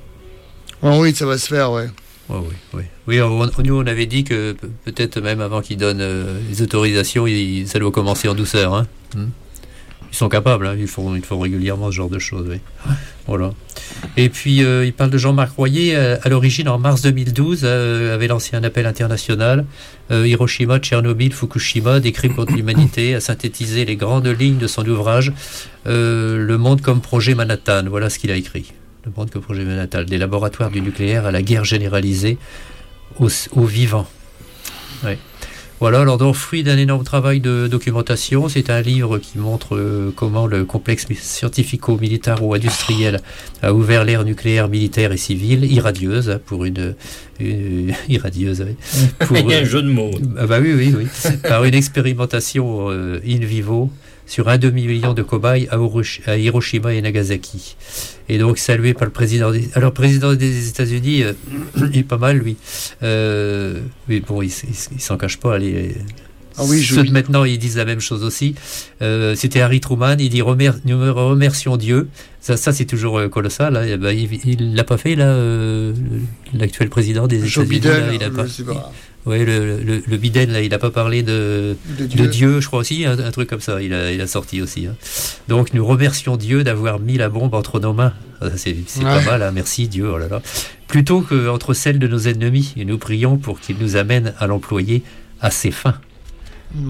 Oh, oui, ça va se faire, ouais. Oh, oui, oui. Oui, on, nous on avait dit que peut-être même avant qu'ils donnent euh, les autorisations, il, ça doit commencer en douceur. Hein. Hmm. Ils sont capables, hein. ils, font, ils font régulièrement ce genre de choses. Oui. Voilà. Et puis euh, il parle de Jean-Marc Royer, euh, à l'origine en mars deux mille douze, euh, avait lancé un appel international. Euh, Hiroshima, Tchernobyl, Fukushima, des crimes contre l'humanité, a synthétisé les grandes lignes de son ouvrage euh, Le monde comme projet Manhattan. Voilà ce qu'il a écrit. Le monde comme projet Manhattan, des laboratoires du nucléaire à la guerre généralisée aux, aux vivants. Ouais. Voilà, alors donc, fruit d'un énorme travail de documentation, c'est un livre qui montre euh, comment le complexe scientifico-militaro-industriel a ouvert l'ère nucléaire, militaire et civile, irradieuse, pour une... une irradieuse, oui. Pour, Il y a un jeu de mots. Ah bah oui, oui, oui. Par une expérimentation euh, in vivo sur un demi-million de cobayes à, Orochi, à Hiroshima et Nagasaki. Et donc salué par le président des... Alors, le président des États-Unis, euh, il est pas mal, lui. Euh, mais bon, il, il, il s'en cache pas. Les, ah oui, ceux de maintenant, ils disent la même chose aussi. Euh, c'était Harry Truman, il dit Remer, nous remercions Dieu. Ça, ça c'est toujours euh, colossal. Hein. Et ben, il ne l'a pas fait, là, euh, l'actuel président des Joe États-Unis. Biden, là, il a pas... Oui, le, le, le Biden, là, il n'a pas parlé de, de, Dieu. de Dieu, je crois aussi, un, un truc comme ça, il a, il a sorti aussi. Hein. Donc, nous remercions Dieu d'avoir mis la bombe entre nos mains. C'est, c'est ouais. pas mal, hein. Merci Dieu, oh là là. Plutôt qu'entre celles de nos ennemis, et nous prions pour qu'il nous amène à l'employer à ses fins.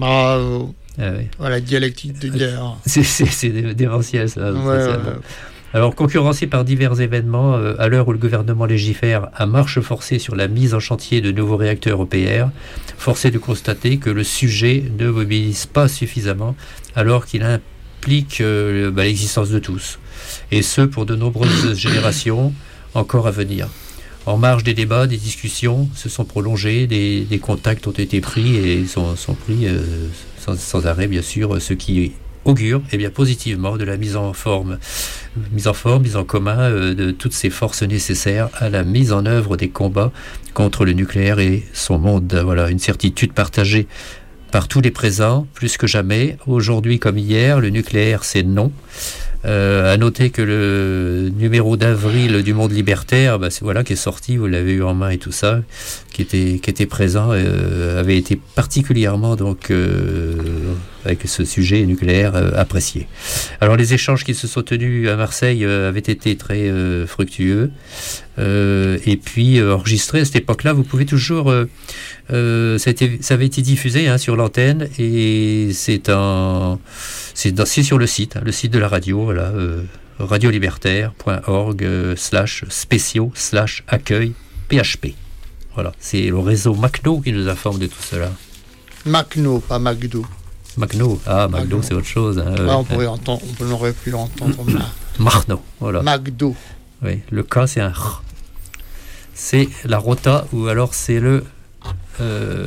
Bravo. Ah, ouais. Voilà, dialectique de guerre. C'est, c'est, c'est démentiel, ça. Ouais, ça, ouais. Bon. Alors, concurrencé par divers événements, euh, à l'heure où le gouvernement légifère à marche forcée sur la mise en chantier de nouveaux réacteurs E P R, force est de constater que le sujet ne mobilise pas suffisamment, alors qu'il implique euh, bah, l'existence de tous, et ce pour de nombreuses générations encore à venir. En marge des débats, des discussions se sont prolongés, des, des contacts ont été pris et sont, sont pris euh, sans, sans arrêt, bien sûr, ce qui augure eh bien, positivement de la mise en forme, mise en forme, mise en commun euh, de toutes ces forces nécessaires à la mise en œuvre des combats contre le nucléaire et son monde. Voilà, une certitude partagée par tous les présents, plus que jamais. Aujourd'hui comme hier, le nucléaire, c'est non. Euh, à noter que le numéro d'avril du Monde Libertaire, bah, c'est, voilà, qui est sorti, vous l'avez eu en main et tout ça, qui était, qui était présent, euh, avait été particulièrement donc euh, avec ce sujet nucléaire euh, apprécié. Alors les échanges qui se sont tenus à Marseille euh, avaient été très euh, fructueux, euh, et puis euh, enregistrés à cette époque-là. Vous pouvez toujours, euh, euh, ça, a été, ça avait été diffusé hein, sur l'antenne, et c'est un C'est, dans, c'est sur le site, hein, le site de la radio, voilà, euh, radiolibertaire point org euh, slash spéciaux slash accueil P H P. Voilà, c'est le réseau Macno qui nous informe de tout cela. Macno, pas McDo. Macno, ah, McDo, Macno. C'est autre chose. Hein, ouais, ouais, on pourrait hein. entendre, on aurait pu l'entendre. Marno, voilà. McDo. Oui, le K c'est un R. C'est la rota, ou alors c'est le... Euh,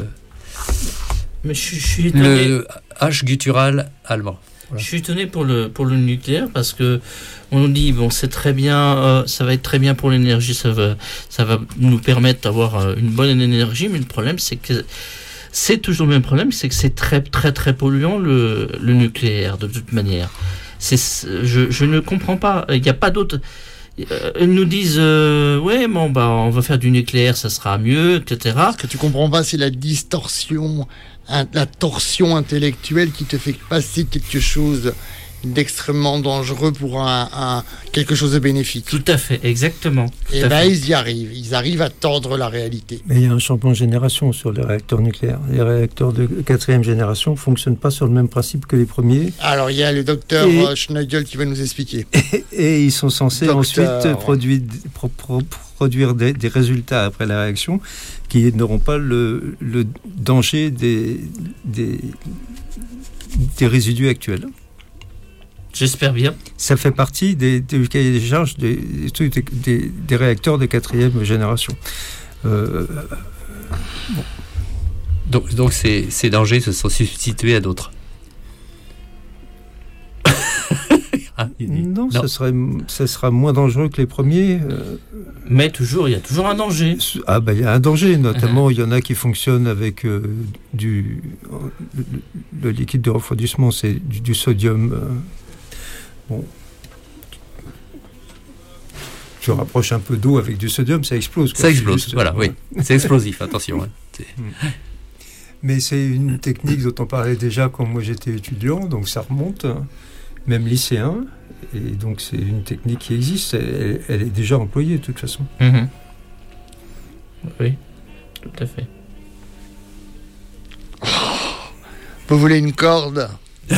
Mais je, je suis étonné. Le H guttural allemand. Voilà. Je suis étonné pour le, pour le nucléaire parce que on nous dit bon c'est très bien, euh, ça va être très bien pour l'énergie, ça va, ça va nous permettre d'avoir euh, une bonne énergie, mais le problème c'est que c'est toujours le même problème, c'est que c'est très très très polluant le, le nucléaire de toute manière. C'est, je, je ne comprends pas, il n'y a pas d'autre. Ils nous disent euh, ouais bon bah on va faire du nucléaire, ça sera mieux, et cetera. Ce que tu comprends pas, c'est la distorsion, hein, la torsion intellectuelle qui te fait passer quelque chose d'extrêmement dangereux pour un, un quelque chose de bénéfique. Tout à fait, exactement. Et là, fait. ils y arrivent. Ils arrivent à tordre la réalité. Mais il y a un changement de génération sur les réacteurs nucléaires. Les réacteurs de quatrième génération ne fonctionnent pas sur le même principe que les premiers. Alors, il y a le docteur et... Schneidel qui va nous expliquer. Et, et ils sont censés docteur... ensuite produire, pro, pro, produire des, des résultats après la réaction qui n'auront pas le, le danger des, des, des résidus actuels. J'espère bien. Ça fait partie des, des cahiers des charges des, des, des, des réacteurs de quatrième génération. Euh, bon. Donc, donc ces, ces dangers se sont substitués à d'autres. ah, non, non. Ça, serait, ça sera moins dangereux que les premiers. Euh, Mais toujours, il y a toujours un danger. Ah ben, il y a un danger, notamment, uh-huh. il y en a qui fonctionnent avec euh, du... Le, le liquide de refroidissement, c'est du, du sodium... Euh, Bon, tu rapproches un peu d'eau avec du sodium, ça explose. Quoi. Ça explose, juste, voilà, euh, oui. C'est explosif, attention. Hein. C'est... Mais c'est une technique dont on parlait déjà quand moi j'étais étudiant, donc ça remonte, même lycéen, et donc c'est une technique qui existe, elle, elle est déjà employée de toute façon. Mm-hmm. Oui, tout à fait. Vous voulez une corde?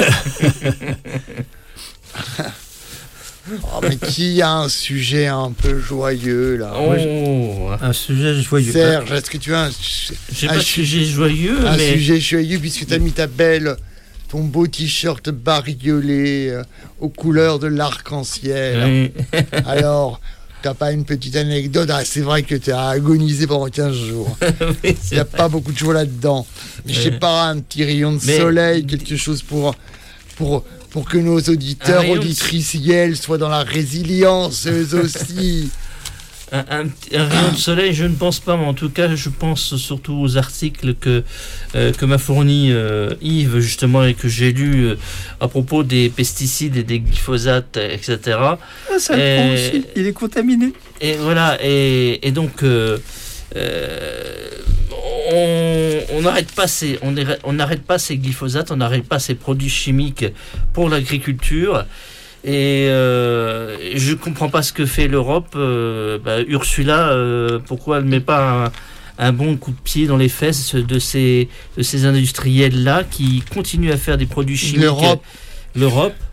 Oh, mais qui a un sujet un peu joyeux là? Oh, Moi, un sujet joyeux. Serge, est-ce que tu as un, J'ai un pas su- sujet joyeux, un mais... sujet joyeux puisque tu as mis ta belle, ton beau t-shirt bariolé euh, aux couleurs de l'arc-en-ciel. Oui. Alors, t'as pas une petite anecdote? Ah, c'est vrai que tu as agonisé pendant quinze jours. Il n'y a vrai. Pas beaucoup de choses là-dedans. Mais je sais pas, un petit rayon de mais... soleil, quelque chose pour... pour pour que nos auditeurs, auditrices, de... soient dans la résilience, eux aussi. un, un, un rayon de soleil, je ne pense pas, mais en tout cas, je pense surtout aux articles que, euh, que m'a fourni euh, Yves, justement, et que j'ai lu euh, à propos des pesticides et des glyphosates, et cetera. Ah, ça le prend aussi, il est contaminé. Et voilà, et, et donc... Euh, euh, on n'arrête pas ces on on n'arrête pas ces glyphosates, on n'arrête pas ces produits chimiques pour l'agriculture, et euh, je comprends pas ce que fait l'Europe. euh, bah, Ursula, euh, pourquoi elle met pas un, un bon coup de pied dans les fesses de ces de ces industriels là qui continuent à faire des produits chimiques? L'Europe, l'Europe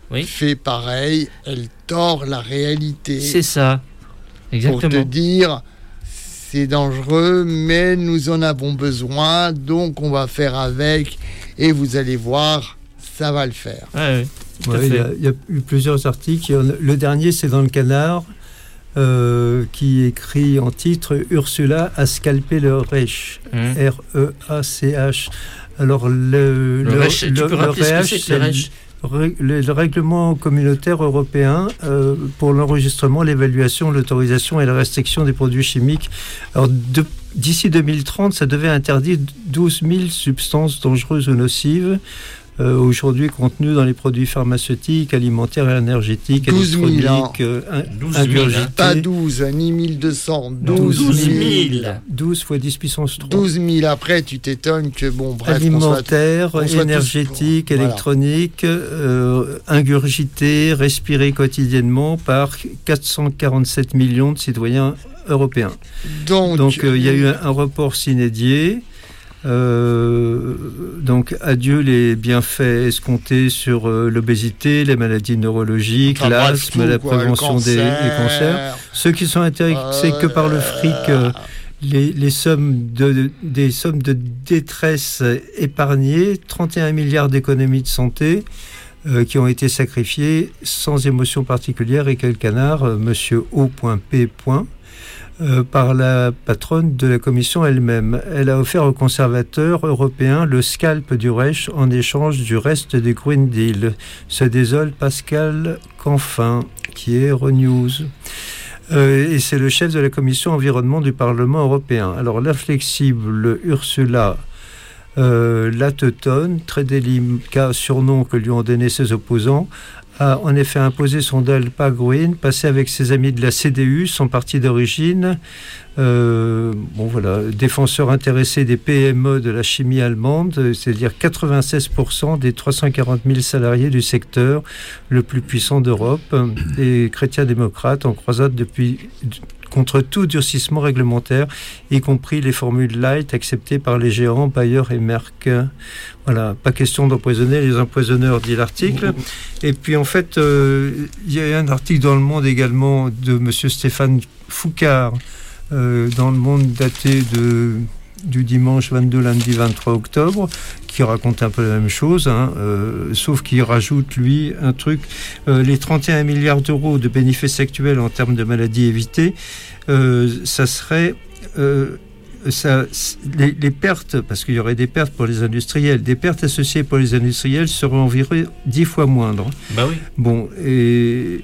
oui. fait pareil, elle tord la réalité. C'est ça, exactement. Pour te dire, c'est dangereux, mais nous en avons besoin, donc on va faire avec, et vous allez voir, ça va le faire. Ouais, oui, tout à Ouais, il, y fait. a, il y a eu plusieurs articles. Le dernier, c'est dans le Canard, euh, qui écrit en titre « Ursula a scalpé le Reich Mmh. ». R E A C H. Alors, le, Le Reich, tu peux rappeler ce que c'est que le Reich ? Le, le, le règlement communautaire européen euh, pour l'enregistrement, l'évaluation, l'autorisation et la restriction des produits chimiques. Alors, de, d'ici deux mille trente, ça devait interdire douze mille substances dangereuses ou nocives, euh, aujourd'hui contenues dans les produits pharmaceutiques, alimentaires et énergétiques, douze mille, électroniques, euh, ingurgités. Pas douze, ni mille deux cents, douze mille. douze fois dix puissance trois. douze mille, après tu t'étonnes que, bon, bref... Alimentaire, on soit, on soit énergétique, tous... électronique, voilà. euh, ingurgité, respiré quotidiennement par quatre cent quarante-sept millions de citoyens europééens. Donc, donc il euh, y a eu un, un report s'inédié. Euh, donc adieu les bienfaits escomptés sur euh, l'obésité, les maladies neurologiques, enfin, l'asthme, bref, tout, la quoi, prévention le des, des cancers. Ceux qui sont intéressés euh, que par le fric, euh, les, les sommes de, des sommes de détresse épargnées, trente et un milliards d'économies de santé euh, qui ont été sacrifiées sans émotion particulière. Et quel canard, euh, monsieur O.P. Euh, par la patronne de la commission elle-même. Elle a offert aux conservateurs européens le scalp du Reich en échange du reste du Green Deal. Se désole Pascal Canfin, qui est Euronews. Euh, et c'est le chef de la commission environnement du Parlement européen. Alors l'inflexible Ursula euh, Latteton, très délicat surnom que lui ont donné ses opposants, a en effet imposé son Delpa Green, passé avec ses amis de la C D U, son parti d'origine, euh, bon voilà, défenseur intéressé des P M E de la chimie allemande, c'est-à-dire quatre-vingt-seize pour cent des trois cent quarante mille salariés du secteur le plus puissant d'Europe, et chrétiens-démocrates en croisade depuis... contre tout durcissement réglementaire, y compris les formules light acceptées par les géants Bayer et Merck. Voilà, pas question d'empoisonner les empoisonneurs, dit l'article. Et puis en fait, euh, il y a un article dans Le Monde également de monsieur Stéphane Foucard, euh, dans Le Monde daté de... du dimanche vingt-deux, lundi vingt-trois octobre, qui raconte un peu la même chose, hein, euh, sauf qu'il rajoute, lui, un truc, euh, les trente et un milliards d'euros de bénéfices actuels en termes de maladies évitées, euh, ça serait... Euh, ça, les, les pertes, parce qu'il y aurait des pertes pour les industriels, des pertes associées pour les industriels seraient environ dix fois moindres. Bah oui. Bon, et...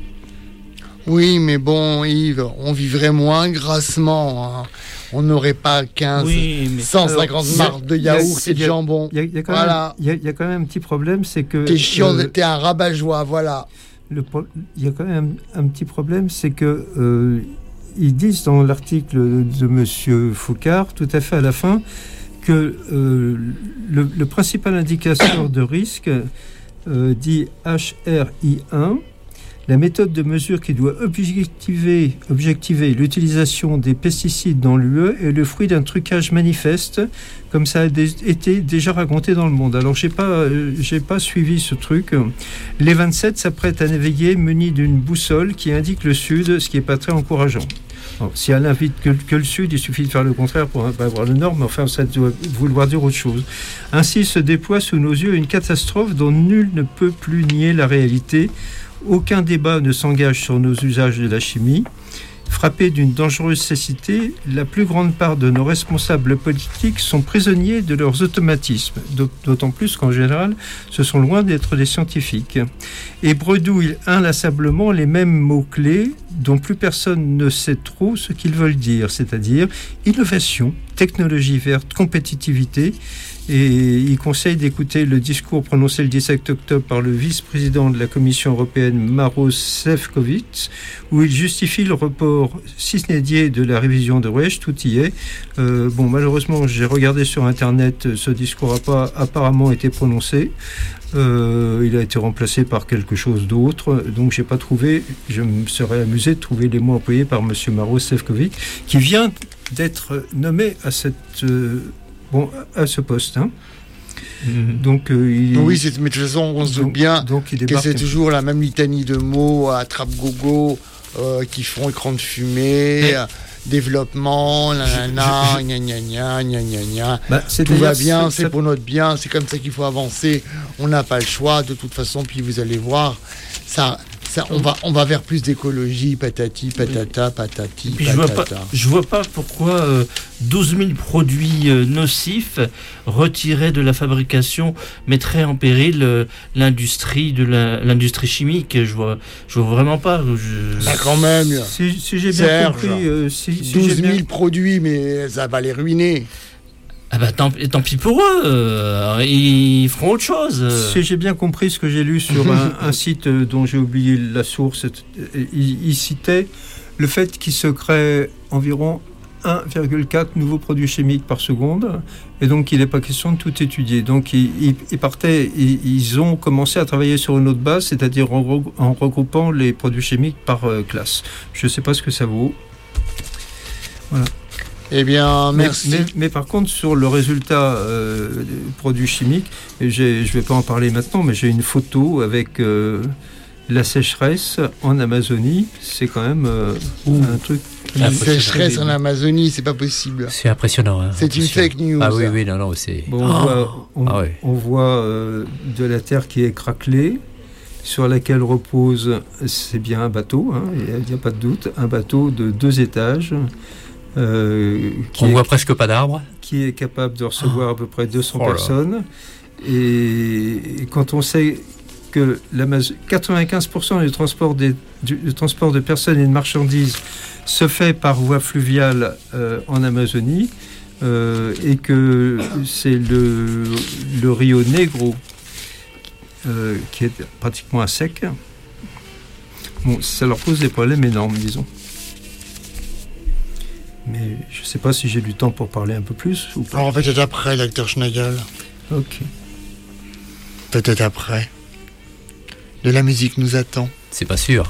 Oui, mais bon, Yves, on vivrait moins grassement, hein. On n'aurait pas quinze, oui, mais... cent cinquante Alors, marques de yaourt et de jambon. Il y, y, voilà. Il y, y a quand même un petit problème, c'est que... T'es chiant, euh, t'es un rabat-joie, voilà. Il y a quand même un, un petit problème, c'est que euh, ils disent dans l'article de monsieur Foucard, tout à fait à la fin, que euh, le, le principal indicateur de risque, euh, dit H R I un, la méthode de mesure qui doit objectiver, objectiver l'utilisation des pesticides dans l'U E est le fruit d'un trucage manifeste, comme ça a dé- été déjà raconté dans le monde. Alors, j'ai pas, euh, j'ai pas suivi ce truc. Les vingt-sept s'apprêtent à naviguer munis d'une boussole qui indique le sud, ce qui n'est pas très encourageant. Alors, si elle n'invite que, que le sud, il suffit de faire le contraire pour ne pas avoir le nord, mais enfin, ça doit vouloir dire autre chose. Ainsi se déploie sous nos yeux une catastrophe dont nul ne peut plus nier la réalité. Aucun débat ne s'engage sur nos usages de la chimie. Frappés d'une dangereuse cécité, la plus grande part de nos responsables politiques sont prisonniers de leurs automatismes, d'autant plus qu'en général, ce sont loin d'être des scientifiques, et bredouillent inlassablement les mêmes mots-clés dont plus personne ne sait trop ce qu'ils veulent dire, c'est-à-dire innovation, technologie verte, compétitivité. Et il conseille d'écouter le discours prononcé le dix-sept octobre par le vice-président de la Commission européenne, Maroš Šefčovič, où il justifie le report cisnédié de la révision de Reich, tout y est. Euh, bon, malheureusement, j'ai regardé sur Internet, ce discours n'a pas apparemment été prononcé. Euh, il a été remplacé par quelque chose d'autre, donc j'ai pas trouvé, je me serais amusé de trouver les mots employés par M. Maroš Šefčovič, qui vient d'être nommé à cette... Euh, Bon, à ce poste. Hein. Donc, euh, il... Oui, c'est, mais de toute façon, on se doute bien donc, que c'est toujours la même litanie de mots à trappe-gogo euh, qui font écran de fumée, mais... développement, nanana, gna gna gna gna gna gna. Bah, tout va bien, c'est, c'est pour notre bien, c'est comme ça qu'il faut avancer. On n'a pas le choix, de toute façon. Puis vous allez voir, ça, ça, on va, on va vers plus d'écologie, patati, patata, patati, patata. Je vois pas, je vois pas pourquoi euh, douze mille produits euh, nocifs retirés de la fabrication mettraient en péril euh, l'industrie de la, l'industrie chimique. Je vois, je vois vraiment pas. Je... Bah quand même. Si, si j'ai bien Serge, compris, euh, si, si douze mille bien... produits, mais ça va les ruiner. Ah bah tant, tant pis pour eux, euh, ils feront autre chose. Si j'ai bien compris ce que j'ai lu sur un, un site dont j'ai oublié la source, il, il citait le fait qu'il se crée environ un virgule quatre nouveaux produits chimiques par seconde, et donc il n'est pas question de tout étudier. Donc ils, ils, ils partaient, ils, ils ont commencé à travailler sur une autre base, c'est-à-dire en, en regroupant les produits chimiques par euh, classe. Je ne sais pas ce que ça vaut. Voilà. Eh bien, merci. Mais, mais, mais par contre, sur le résultat euh, des produits chimiques, j'ai, je ne vais pas en parler maintenant, mais j'ai une photo avec euh, la sécheresse en Amazonie. C'est quand même euh, un truc... La sécheresse en Amazonie, c'est pas possible. C'est impressionnant. Hein, c'est une fake news. Ah oui, oui, non, non, c'est... Bon, on oh voit, on, ah ouais. on voit euh, de la terre qui est craquelée, sur laquelle repose, c'est bien un bateau, hein, il n'y a, a pas de doute, un bateau de deux étages. Euh, qui on est, voit presque pas d'arbres. Qui est capable de recevoir oh. à peu près deux cents oh personnes. Et, et quand on sait que quatre-vingt-quinze pour cent du transport, des, du, du transport de personnes et de marchandises se fait par voie fluviale euh, en Amazonie, euh, et que c'est le, le Rio Negro euh, qui est pratiquement à sec, bon, ça leur pose des problèmes énormes, disons. Mais je ne sais pas si j'ai du temps pour parler un peu plus ou pas. Alors en fait, peut-être après, l'acteur Schnagel. Ok. Peut-être après. De la musique nous attend. C'est pas sûr.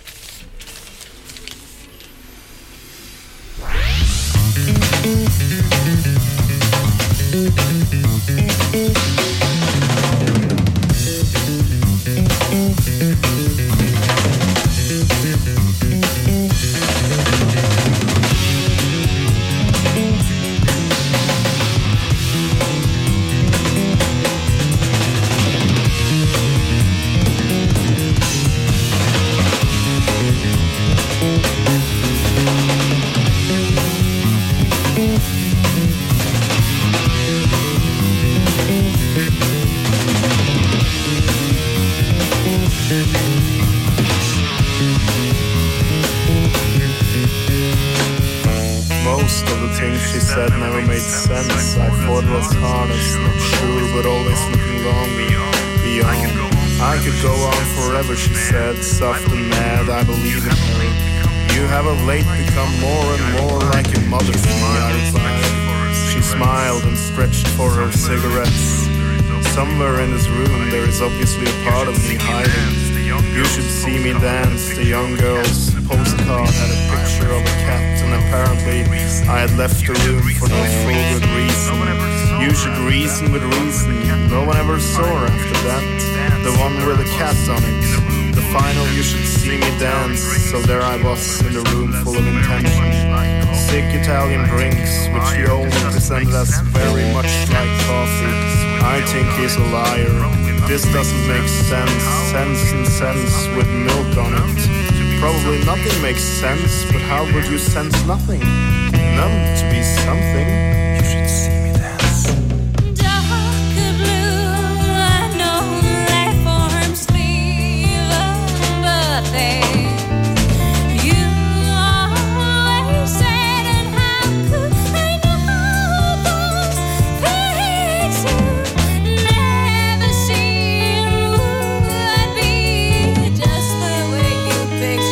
Soft and mad, I believe in her. You have of late become more and more like your mother to me, I replied. She smiled and stretched for her cigarettes. Somewhere in this room there is obviously a part of me hiding. You should see me dance. The young girl's postcard had a picture of a cat, and apparently I had left the room for no full good reason. You should reason with reason. No one ever saw her after that. The one with a cat on it. The final you should see me dance. So there I was in the room full of intention. Sick Italian drinks, which he only presented as very much like coffee. I think he's a liar. This doesn't make sense. Sense and sense with milk on it. Probably nothing makes sense, but how would you sense nothing? None to be something. You should see me dance.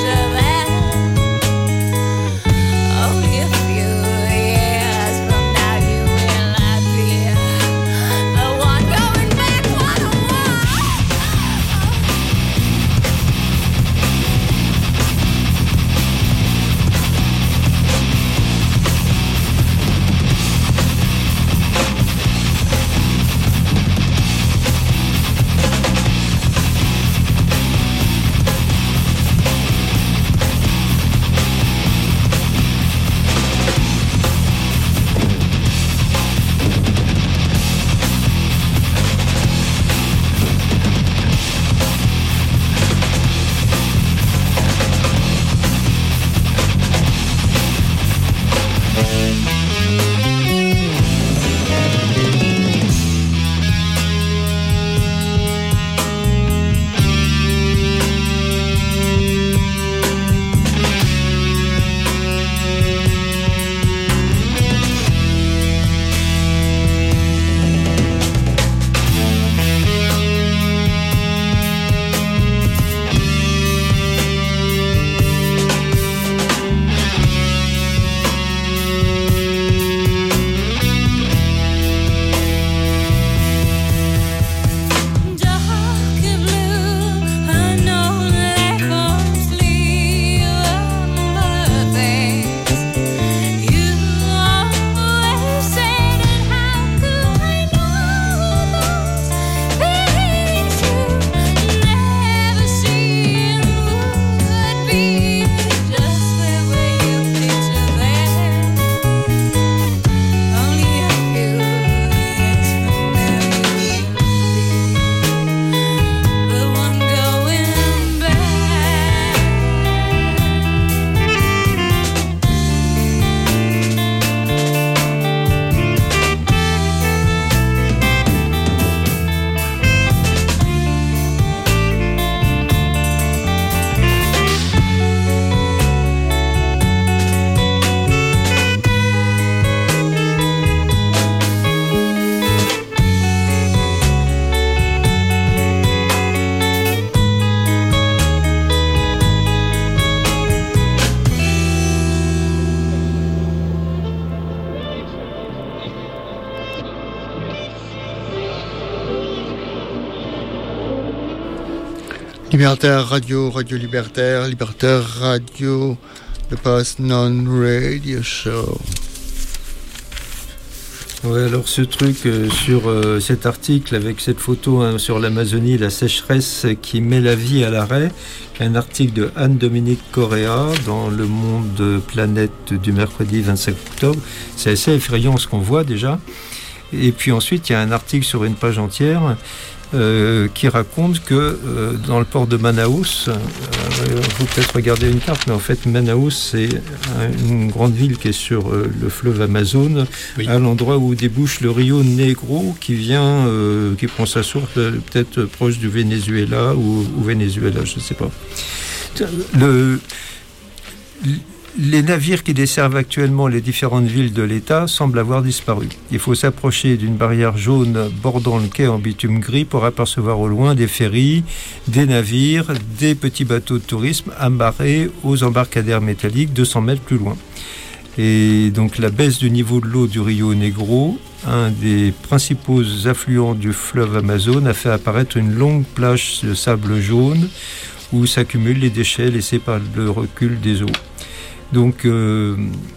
Only a few years from now. Libertaire Radio, Radio Libertaire, Libertaire Radio, the Past Non-Radio Show. Ouais, alors ce truc euh, sur euh, cet article avec cette photo hein, sur l'Amazonie, la sécheresse qui met la vie à l'arrêt, un article de Anne-Dominique Correa dans Le Monde Planète du mercredi vingt-cinq octobre. C'est assez effrayant ce qu'on voit déjà. Et puis ensuite, il y a un article sur une page entière euh, qui raconte que euh, dans le port de Manaus, euh, vous peut-être regarder une carte, mais en fait Manaus c'est une grande ville qui est sur euh, le fleuve Amazone, oui. À l'endroit où débouche le Rio Negro qui vient, euh, qui prend sa source euh, peut-être proche du Venezuela ou, ou Venezuela, je ne sais pas. Le, Les navires qui desservent actuellement les différentes villes de l'État semblent avoir disparu. Il faut s'approcher d'une barrière jaune bordant le quai en bitume gris pour apercevoir au loin des ferries, des navires, des petits bateaux de tourisme amarrés aux embarcadères métalliques deux cents mètres plus loin. Et donc la baisse du niveau de l'eau du Rio Negro, un des principaux affluents du fleuve Amazone, a fait apparaître une longue plage de sable jaune où s'accumulent les déchets laissés par le recul des eaux. Donc, euh,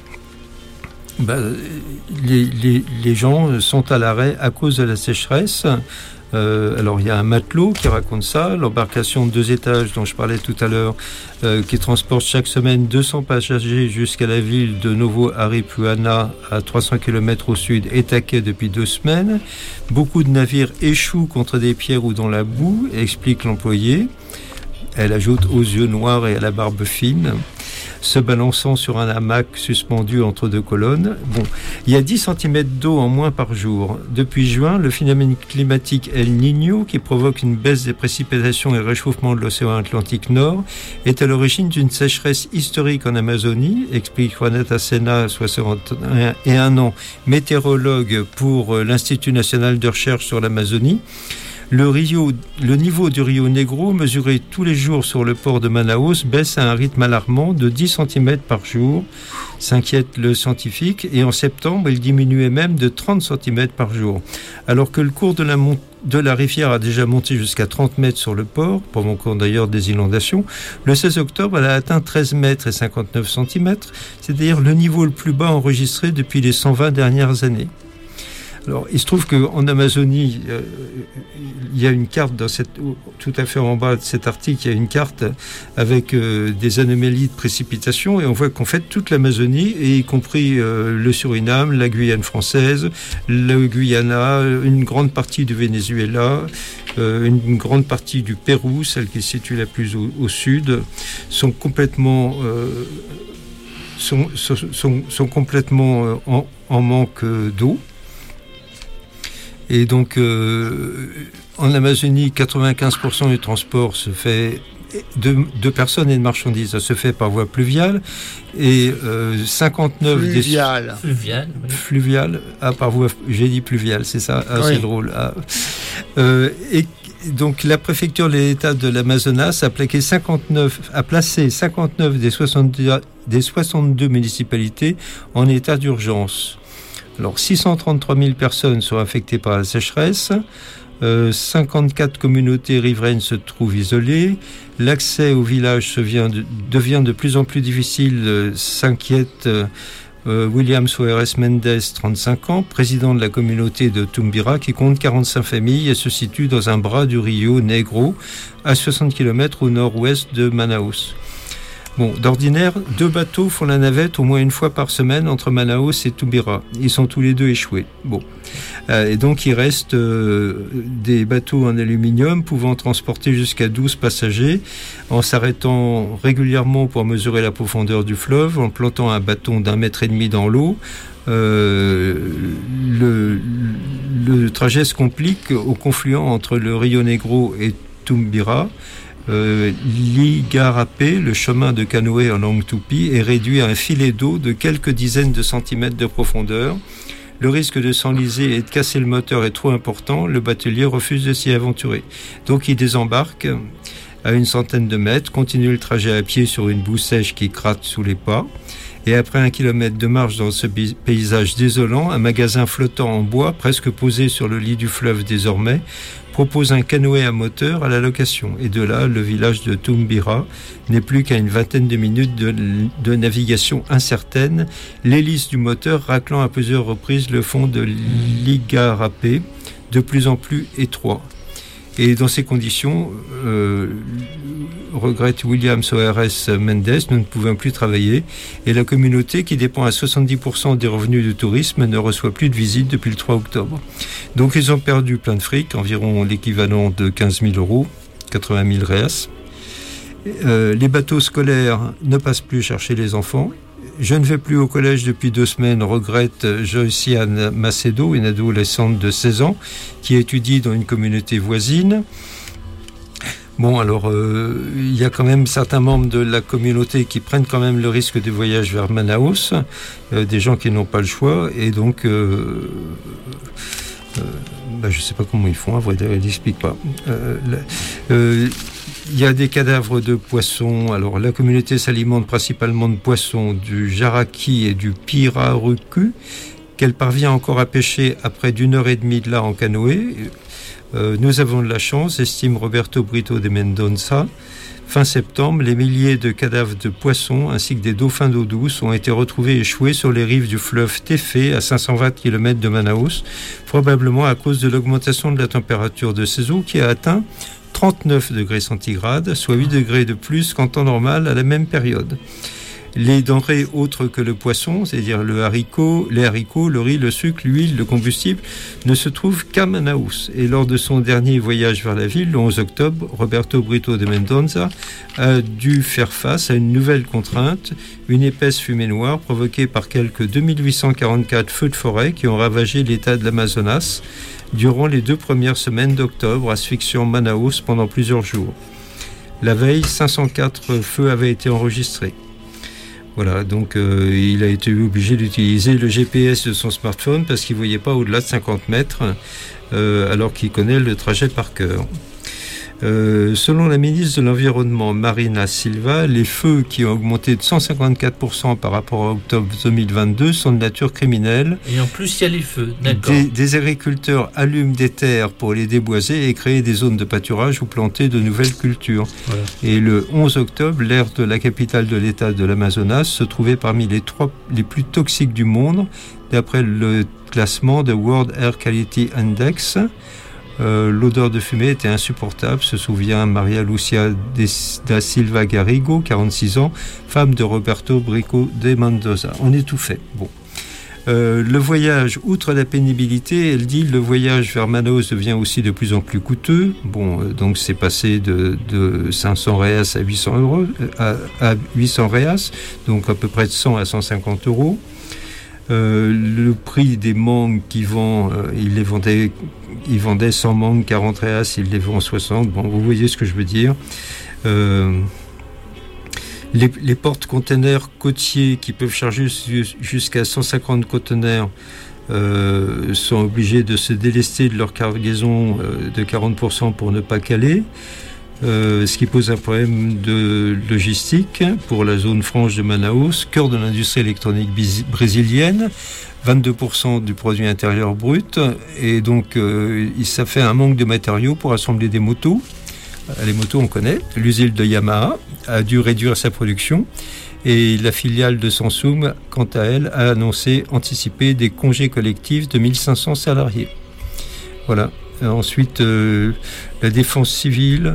bah, les, les, les gens sont à l'arrêt à cause de la sécheresse. Euh, alors, il y a un matelot qui raconte ça. L'embarcation de deux étages dont je parlais tout à l'heure, euh, qui transporte chaque semaine deux cents passagers jusqu'à la ville de Novo Aripuana, à trois cents kilomètres au sud, est à quai depuis deux semaines. Beaucoup de navires échouent contre des pierres ou dans la boue, explique l'employé. Elle ajoute aux yeux noirs et à la barbe fine, se balançant sur un hamac suspendu entre deux colonnes. Bon, il y a dix centimètres d'eau en moins par jour. Depuis juin, le phénomène climatique El Niño, qui provoque une baisse des précipitations et réchauffement de l'océan Atlantique Nord, est à l'origine d'une sécheresse historique en Amazonie, explique Juaneta Sena, soixante et un ans, météorologue pour l'Institut national de recherche sur l'Amazonie. Le, Rio, le niveau du Rio Negro, mesuré tous les jours sur le port de Manaus, baisse à un rythme alarmant de dix centimètres par jour, s'inquiète le scientifique, et en septembre, il diminuait même de trente centimètres par jour. Alors que le cours de la, mont- de la rivière a déjà monté jusqu'à trente mètres sur le port, provoquant d'ailleurs des inondations, le seize octobre, elle a atteint treize mètres et cinquante-neuf centimètres, c'est-à-dire le niveau le plus bas enregistré depuis les cent vingt dernières années. Alors, il se trouve qu'en Amazonie, euh, il y a une carte dans cette, tout à fait en bas de cet article, il y a une carte avec euh, des anomalies de précipitation, et on voit qu'en fait toute l'Amazonie, et y compris euh, le Suriname, la Guyane française, le Guyana, une grande partie du Venezuela, euh, une grande partie du Pérou, celle qui se situe la plus au, au sud, sont complètement euh, sont, sont, sont, sont complètement en, en manque d'eau. Et donc, euh, en Amazonie, quatre-vingt-quinze pour cent du transport se fait de, de personnes et de marchandises, ça se fait par voie pluviale, et euh, cinquante-neuf fluviale. Des... Fluviale, oui. Fluviale, ah, par voie, j'ai dit pluviale, c'est ça, ah, oui. C'est drôle. Ah. Euh, et donc, la préfecture de l'État de l'Amazonas a plaqué cinquante-neuf, a placé cinquante-neuf des soixante-deux, des soixante-deux municipalités en état d'urgence. Alors, six cent trente-trois mille personnes sont affectées par la sécheresse. Euh, cinquante-quatre communautés riveraines se trouvent isolées. L'accès au village se vient de, devient de plus en plus difficile, euh, s'inquiète euh, William Soares Mendes, trente-cinq ans, président de la communauté de Tumbira, qui compte quarante-cinq familles et se situe dans un bras du Rio Negro, à soixante kilomètres au nord-ouest de Manaus. Bon, d'ordinaire, deux bateaux font la navette au moins une fois par semaine entre Manaus et Tumbira. Ils sont tous les deux échoués. Bon. Euh, et donc, il reste euh, des bateaux en aluminium pouvant transporter jusqu'à douze passagers, en s'arrêtant régulièrement pour mesurer la profondeur du fleuve, en plantant un bâton d'un mètre et demi dans l'eau. Euh, le, le trajet se complique au confluent entre le Rio Negro et Tumbira. Euh, L'igarapé, le chemin de canoë en langue tupi, est réduit à un filet d'eau de quelques dizaines de centimètres de profondeur. Le risque de s'enliser et de casser le moteur est trop important. Le batelier refuse de s'y aventurer. Donc il désembarque à une centaine de mètres, continuer le trajet à pied sur une boue sèche qui gratte sous les pas. Et après un kilomètre de marche dans ce paysage désolant, un magasin flottant en bois, presque posé sur le lit du fleuve désormais, propose un canoë à moteur à la location. Et de là, le village de Tumbira n'est plus qu'à une vingtaine de minutes de, de navigation incertaine, l'hélice du moteur raclant à plusieurs reprises le fond de l'Igarapé, de plus en plus étroit. Et dans ces conditions, euh, regrette William Soares Mendes, nous ne pouvons plus travailler et la communauté, qui dépend à soixante-dix pour cent des revenus du tourisme, ne reçoit plus de visites depuis le trois octobre. Donc ils ont perdu plein de fric, environ l'équivalent de quinze mille euros, quatre-vingt mille reas. Euh, les bateaux scolaires ne passent plus chercher les enfants. Je ne vais plus au collège depuis deux semaines, regrette Joyciane Macedo, une adolescente de seize ans, qui étudie dans une communauté voisine. Bon, alors, euh, il y a quand même certains membres de la communauté qui prennent quand même le risque de voyage vers Manaus, euh, des gens qui n'ont pas le choix, et donc, euh, euh, bah, je ne sais pas comment ils font, à vrai dire, ils n'expliquent pas. Euh, euh, Il y a des cadavres de poissons. Alors, la communauté s'alimente principalement de poissons, du jaraki et du pirarucu, qu'elle parvient encore à pêcher à près d'une heure et demie de là en canoë. Euh, nous avons de la chance, estime Roberto Brito de Mendonça. Fin septembre, les milliers de cadavres de poissons ainsi que des dauphins d'eau douce ont été retrouvés échoués sur les rives du fleuve Tefé à cinq cent vingt kilomètres de Manaus, probablement à cause de l'augmentation de la température de ces eaux qui a atteint trente-neuf degrés centigrades, soit huit degrés de plus qu'en temps normal à la même période. Les denrées autres que le poisson, c'est-à-dire le haricot, les haricots, le riz, le sucre, l'huile, le combustible, ne se trouvent qu'à Manaus. Et lors de son dernier voyage vers la ville, le onze octobre, Roberto Brito de Mendonça a dû faire face à une nouvelle contrainte, une épaisse fumée noire provoquée par quelques deux mille huit cent quarante-quatre feux de forêt qui ont ravagé l'état de l'Amazonas durant les deux premières semaines d'octobre, asphyxiant Manaus pendant plusieurs jours. La veille, cinq cent quatre feux avaient été enregistrés. Voilà, donc euh, il a été obligé d'utiliser le G P S de son smartphone parce qu'il ne voyait pas au-delà de cinquante mètres, euh, alors qu'il connaît le trajet par cœur. Euh, selon la ministre de l'Environnement, Marina Silva, les feux qui ont augmenté de cent cinquante-quatre pour cent par rapport à octobre deux mille vingt-deux sont de nature criminelle. Et en plus, il y a les feux, d'accord. Des, des agriculteurs allument des terres pour les déboiser et créer des zones de pâturage ou planter de nouvelles cultures. Voilà. Et le onze octobre, l'air de la capitale de l'État de l'Amazonas se trouvait parmi les trois les plus toxiques du monde, d'après le classement de World Air Quality Index. Euh, l'odeur de fumée était insupportable, se souvient Maria Lucia da Silva Garrigo, quarante-six ans, femme de Roberto Brito de Mendoza. On étouffait. Bon. Euh, le voyage, outre la pénibilité, elle dit, le voyage vers Manaus devient aussi de plus en plus coûteux. Bon, euh, donc c'est passé de, de cinq cents reas à huit cents euros, à, à huit cents reas, donc à peu près de cent à cent cinquante euros. Euh, le prix des mangues qui vend, euh, il les vendait, il vendait cent mangues, quarante reas, il les vend soixante. Bon, vous voyez ce que je veux dire. Euh, les, les porte-containers côtiers qui peuvent charger jusqu'à cent cinquante conteneurs euh, sont obligés de se délester de leur cargaison euh, de quarante pour cent pour ne pas caler. Euh, ce qui pose un problème de logistique pour la zone franche de Manaus, cœur de l'industrie électronique brésilienne, vingt-deux pour cent du produit intérieur brut, et donc euh, ça fait un manque de matériaux pour assembler des motos. Les motos, on connaît. L'usine de Yamaha a dû réduire sa production, et la filiale de Samsung, quant à elle, a annoncé anticiper des congés collectifs de mille cinq cents salariés. Voilà. Ensuite, euh, la défense civile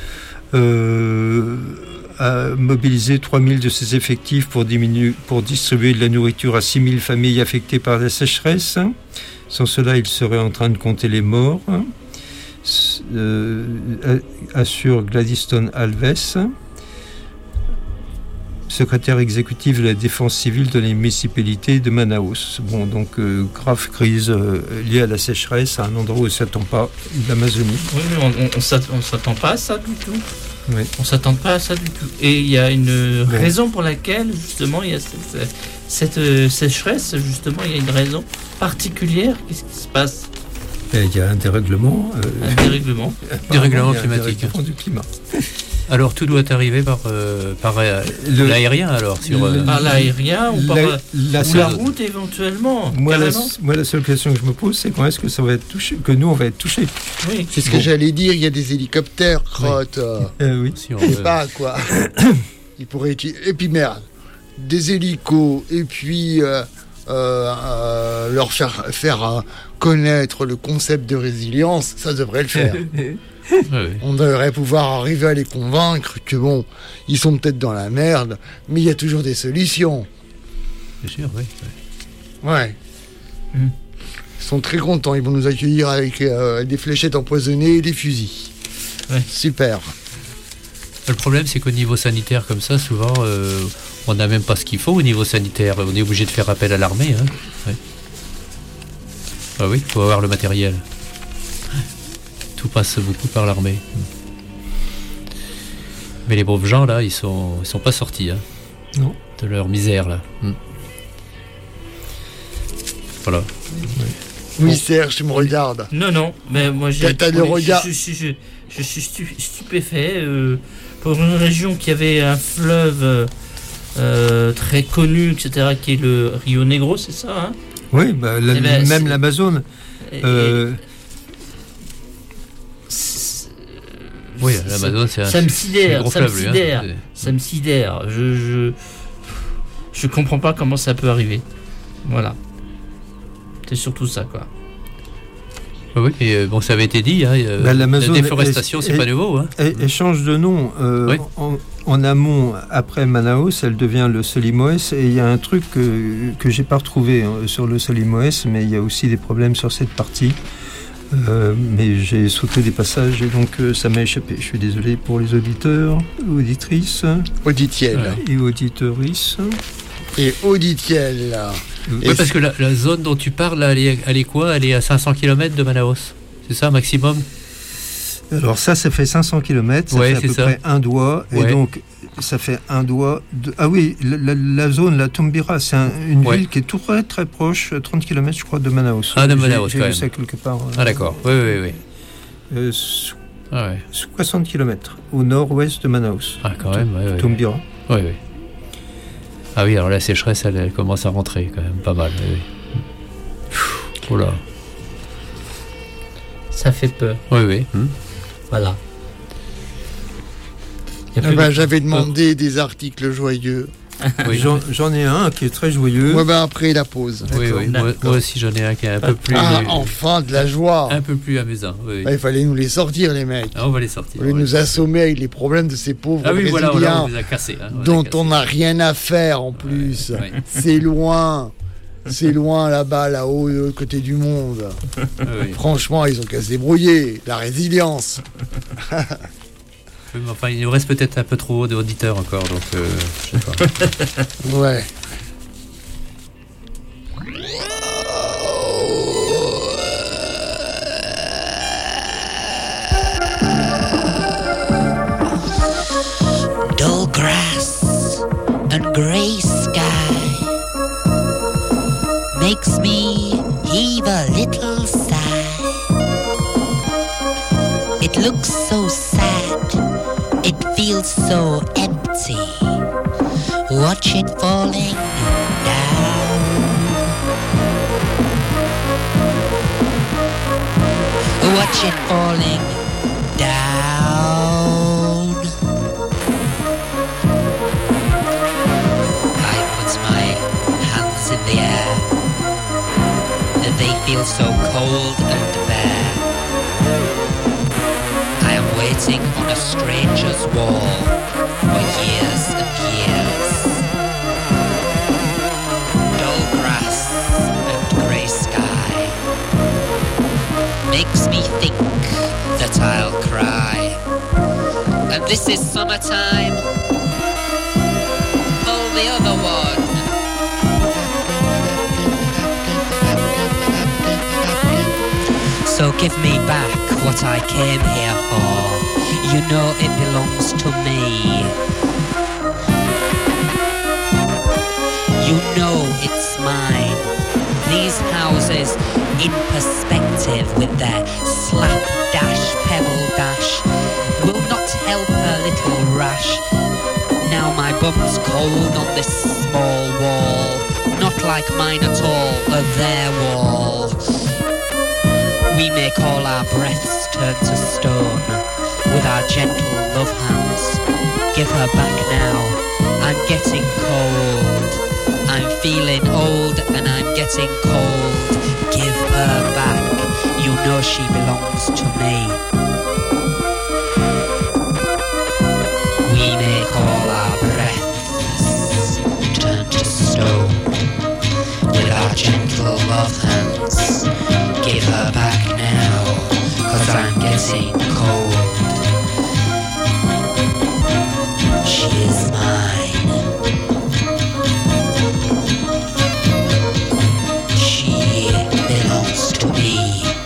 euh, a mobilisé trois mille de ses effectifs pour, diminuer, pour distribuer de la nourriture à six mille familles affectées par la sécheresse. Sans cela, il serait en train de compter les morts, euh, assure Gladstone Alves, secrétaire exécutif de la défense civile de la municipalité de Manaus. Bon, donc euh, grave crise euh, liée à la sécheresse à un endroit où on ne s'attend pas, l'Amazonie. Oui, mais on ne s'attend, s'attend pas à ça du tout. Oui. On ne s'attend pas à ça du tout. Et il y a une bon. raison pour laquelle, justement, il y a cette, cette euh, sécheresse, justement, il y a une raison particulière. Qu'est-ce qui se passe ? Et il y a un dérèglement. Euh, un dérèglement. Dérèglement climatique. Un dérèglement du climat. Alors tout doit arriver par, euh, par euh, Le- l'aérien alors sur, euh, Par l'aérien ou par La- la, la ou seule- la route éventuellement. Moi la, carrément. moi, la seule question que je me pose, c'est quand est-ce que ça va être touché, que nous, on va être touchés. Oui. C'est ce Bon. que j'allais dire, il y a des hélicoptères, crotte. Euh, oui. si on Je sais veut. pas quoi. Il pourrait utiliser. Et puis merde, des hélicos, et puis euh, euh, euh, leur faire, faire euh, connaître le concept de résilience, ça devrait le faire. Ouais, ouais. On devrait pouvoir arriver à les convaincre que bon, ils sont peut-être dans la merde, mais il y a toujours des solutions. Bien sûr, oui. ouais. Ouais. Mm. Ils sont très contents, ils vont nous accueillir avec euh, des fléchettes empoisonnées et des fusils. Ouais. Super. Le problème, c'est qu'au niveau sanitaire, comme ça, souvent, euh, on n'a même pas ce qu'il faut au niveau sanitaire. On est obligé de faire appel à l'armée. Hein. Ouais. Ah oui, il faut avoir le matériel. Tout passe beaucoup par l'armée. Mais les pauvres gens, là, ils sont, ils sont pas sortis hein, Non. de leur misère, là. Mm. Voilà. Oui, Bon. Serge, tu me regardes. Non, non, mais moi j'ai. T'as- t'as le je- regard- Je, je- je- je suis stu- stupéfait. euh, pour une région qui avait un fleuve euh, très connu, et cetera, qui est le Rio Negro, c'est ça, hein? Oui, bah, la- Eh ben, même c'est- l'Amazone. Et- Euh, c'est- Oui, l'Amazon, c'est un, ça me c'est un sidère, gros ça me fleuve, lui, hein. sidère, C'est- ça me sidère. Je, je, je comprends pas comment ça peut arriver. Voilà. C'est surtout ça, quoi. Oui, oui, et euh, bon, ça avait été dit, hein, euh, bah, la l'Amazone déforestation, est- c'est est- pas nouveau. Hein. Elle, elle change de nom. euh, Oui. en, en amont, après Manaus, elle devient le Solimoes. Et il y a un truc que, que j'ai pas retrouvé hein, sur le Solimoes, mais il y a aussi des problèmes sur cette partie. Euh, mais j'ai sauté des passages et donc euh, ça m'a échappé. Je suis désolé pour les auditeurs, auditrices Auditiel. et auditeurices. Et auditiel, là. Oui, parce que la, la zone dont tu parles, là, elle est, elle est quoi? Elle est à cinq cents kilomètres de Manaus. C'est ça, maximum? Alors ça, ça fait cinq cents kilomètres, ça Ouais, fait à c'est peu ça. près un doigt, Ouais. et donc ça fait un doigt de... Ah oui, la, la- la zone, la Tumbira, c'est un- une Ouais. ville qui est tout très très proche, trente kilomètres je crois de Manaus. Ah, de J'ai- Manaus, J'ai quand vu même. ça quelque part. euh, Ah, d'accord. Oui, oui, oui. euh, so- Ah, ouais. soixante kilomètres au nord-ouest de Manaus. Ah, quand même, oui, oui. Tumbira. Oui, oui. Ah oui, alors la sécheresse, elle, elle commence à rentrer quand même, pas mal. Oui, oui. Pfff, oh là. Ça fait peur. Oui, oui. Hmm. Voilà. Y a Ah plus bah, de- j'avais demandé des articles joyeux. Oui. J'en j'en ai un qui est très joyeux. Ouais, bah, après la pause. Oui, oui. Moi, moi aussi, j'en ai un qui est un peu plus, Ah, enfin, de la joie. un peu plus amusant. Oui, oui. Ah, il fallait nous les sortir, les mecs. Ah, on va les sortir. Au lieu de ouais. nous assommer avec les problèmes de ces pauvres Ah oui, voilà, voilà, Brésiliens on les a cassés. Hein, on les a dont cassés. on n'a rien à faire en plus. ouais. C'est loin. C'est loin là-bas, là-haut, de l'autre côté du monde. Ah, oui. Franchement, ils ont qu'à se débrouiller. La résilience. Oui, mais enfin, il nous reste peut-être un peu trop d'auditeurs encore, donc euh, je sais pas. Ouais. Dull grass and grey sky makes me heave a little sigh. It looks so sad, it feels so empty. Watch it falling down. Watch it falling down. I put my hands in the air. They feel so cold and bare. I am waiting on a stranger's wall for years and years. Dull grass and grey sky makes me think that I'll cry. And this is summertime. Pull the other one. So give me back what I came here for. You know it belongs to me. You know it's mine. These houses in perspective with their slap dash, pebble dash will not help a little becomes cold on this small wall, not like mine at all, but their wall. We make all our breaths turn to stone with our gentle love hands. Give her back now, I'm getting cold. I'm feeling old and I'm getting cold. Give her back, you know she belongs to me. We make all our breaths turn to stone with our gentle love hands. Give her back now, 'cause I'm getting cold. She is mine. She belongs to me.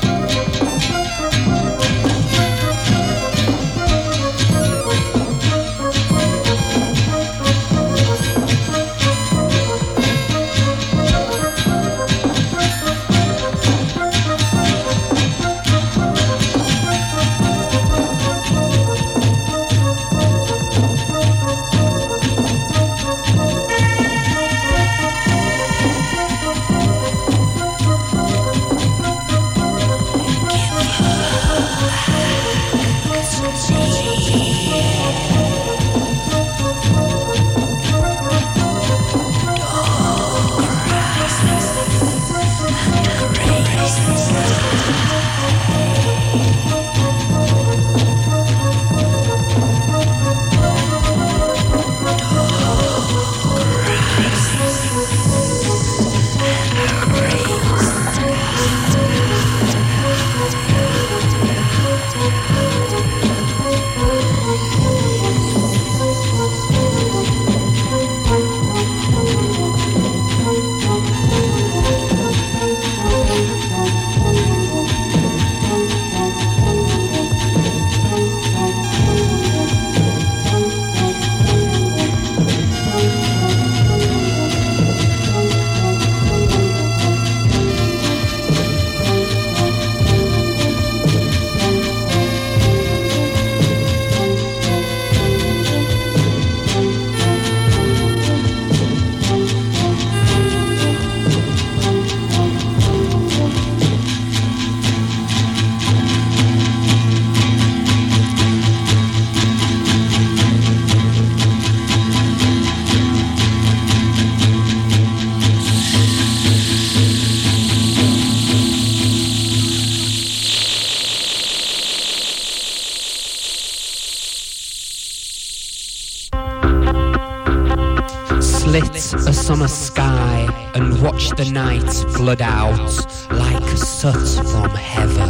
Slit a summer sky and watch the night flood out like soot from heaven.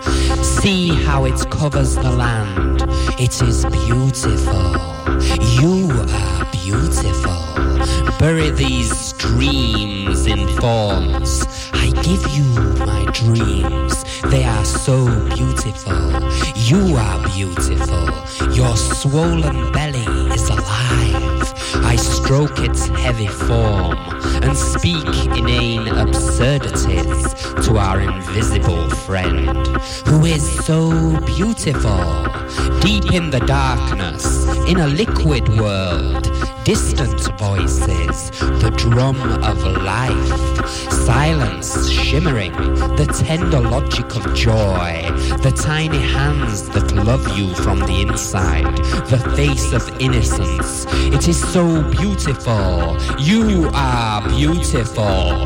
See how it covers the land. It is beautiful. You are beautiful. Bury these dreams in thorns. I give you my dreams. They are so beautiful. You are beautiful. Your swollen belly is alive. I stroke its heavy form and speak inane absurdities to our invisible friend, who is so beautiful. Deep in the darkness, in a liquid world, distant voices, the drum of life, silence shimmering, the tender logic of joy, the tiny hands that love you from the inside, the face of innocence. It is so beautiful. You are beautiful.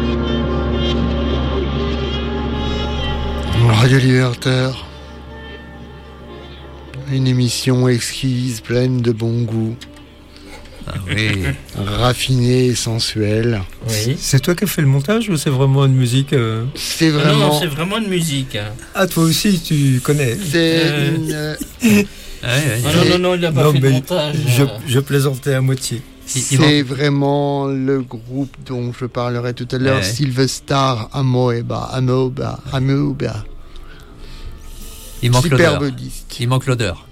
Radio Libertaire, Une émission exquise, pleine de bon goût. Ah oui. Raffinée et sensuelle. Oui. C'est toi qui as fait le montage ou c'est vraiment une musique euh... C'est Ah vraiment. non, non, c'est vraiment une musique. hein. Ah, toi aussi, tu connais. C'est Euh, une. euh, Ah non, non, non, il n'a pas Non, fait de mais montage. je, euh. je plaisantais à moitié. C'est vraiment le groupe dont je parlerai tout à l'heure, Ouais. Silvestar Amoeba, Amoeba, Amoeba. Il manque Superbe l'odeur. disque. Il manque l'odeur.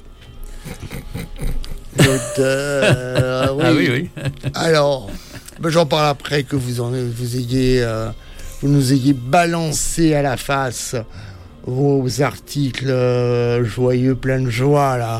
L'odeur, Ah oui, oui. Alors, ben, j'en parle après que vous, en, vous, ayez, euh, vous nous ayez balancé à la face vos articles euh, joyeux, plein de joie, là.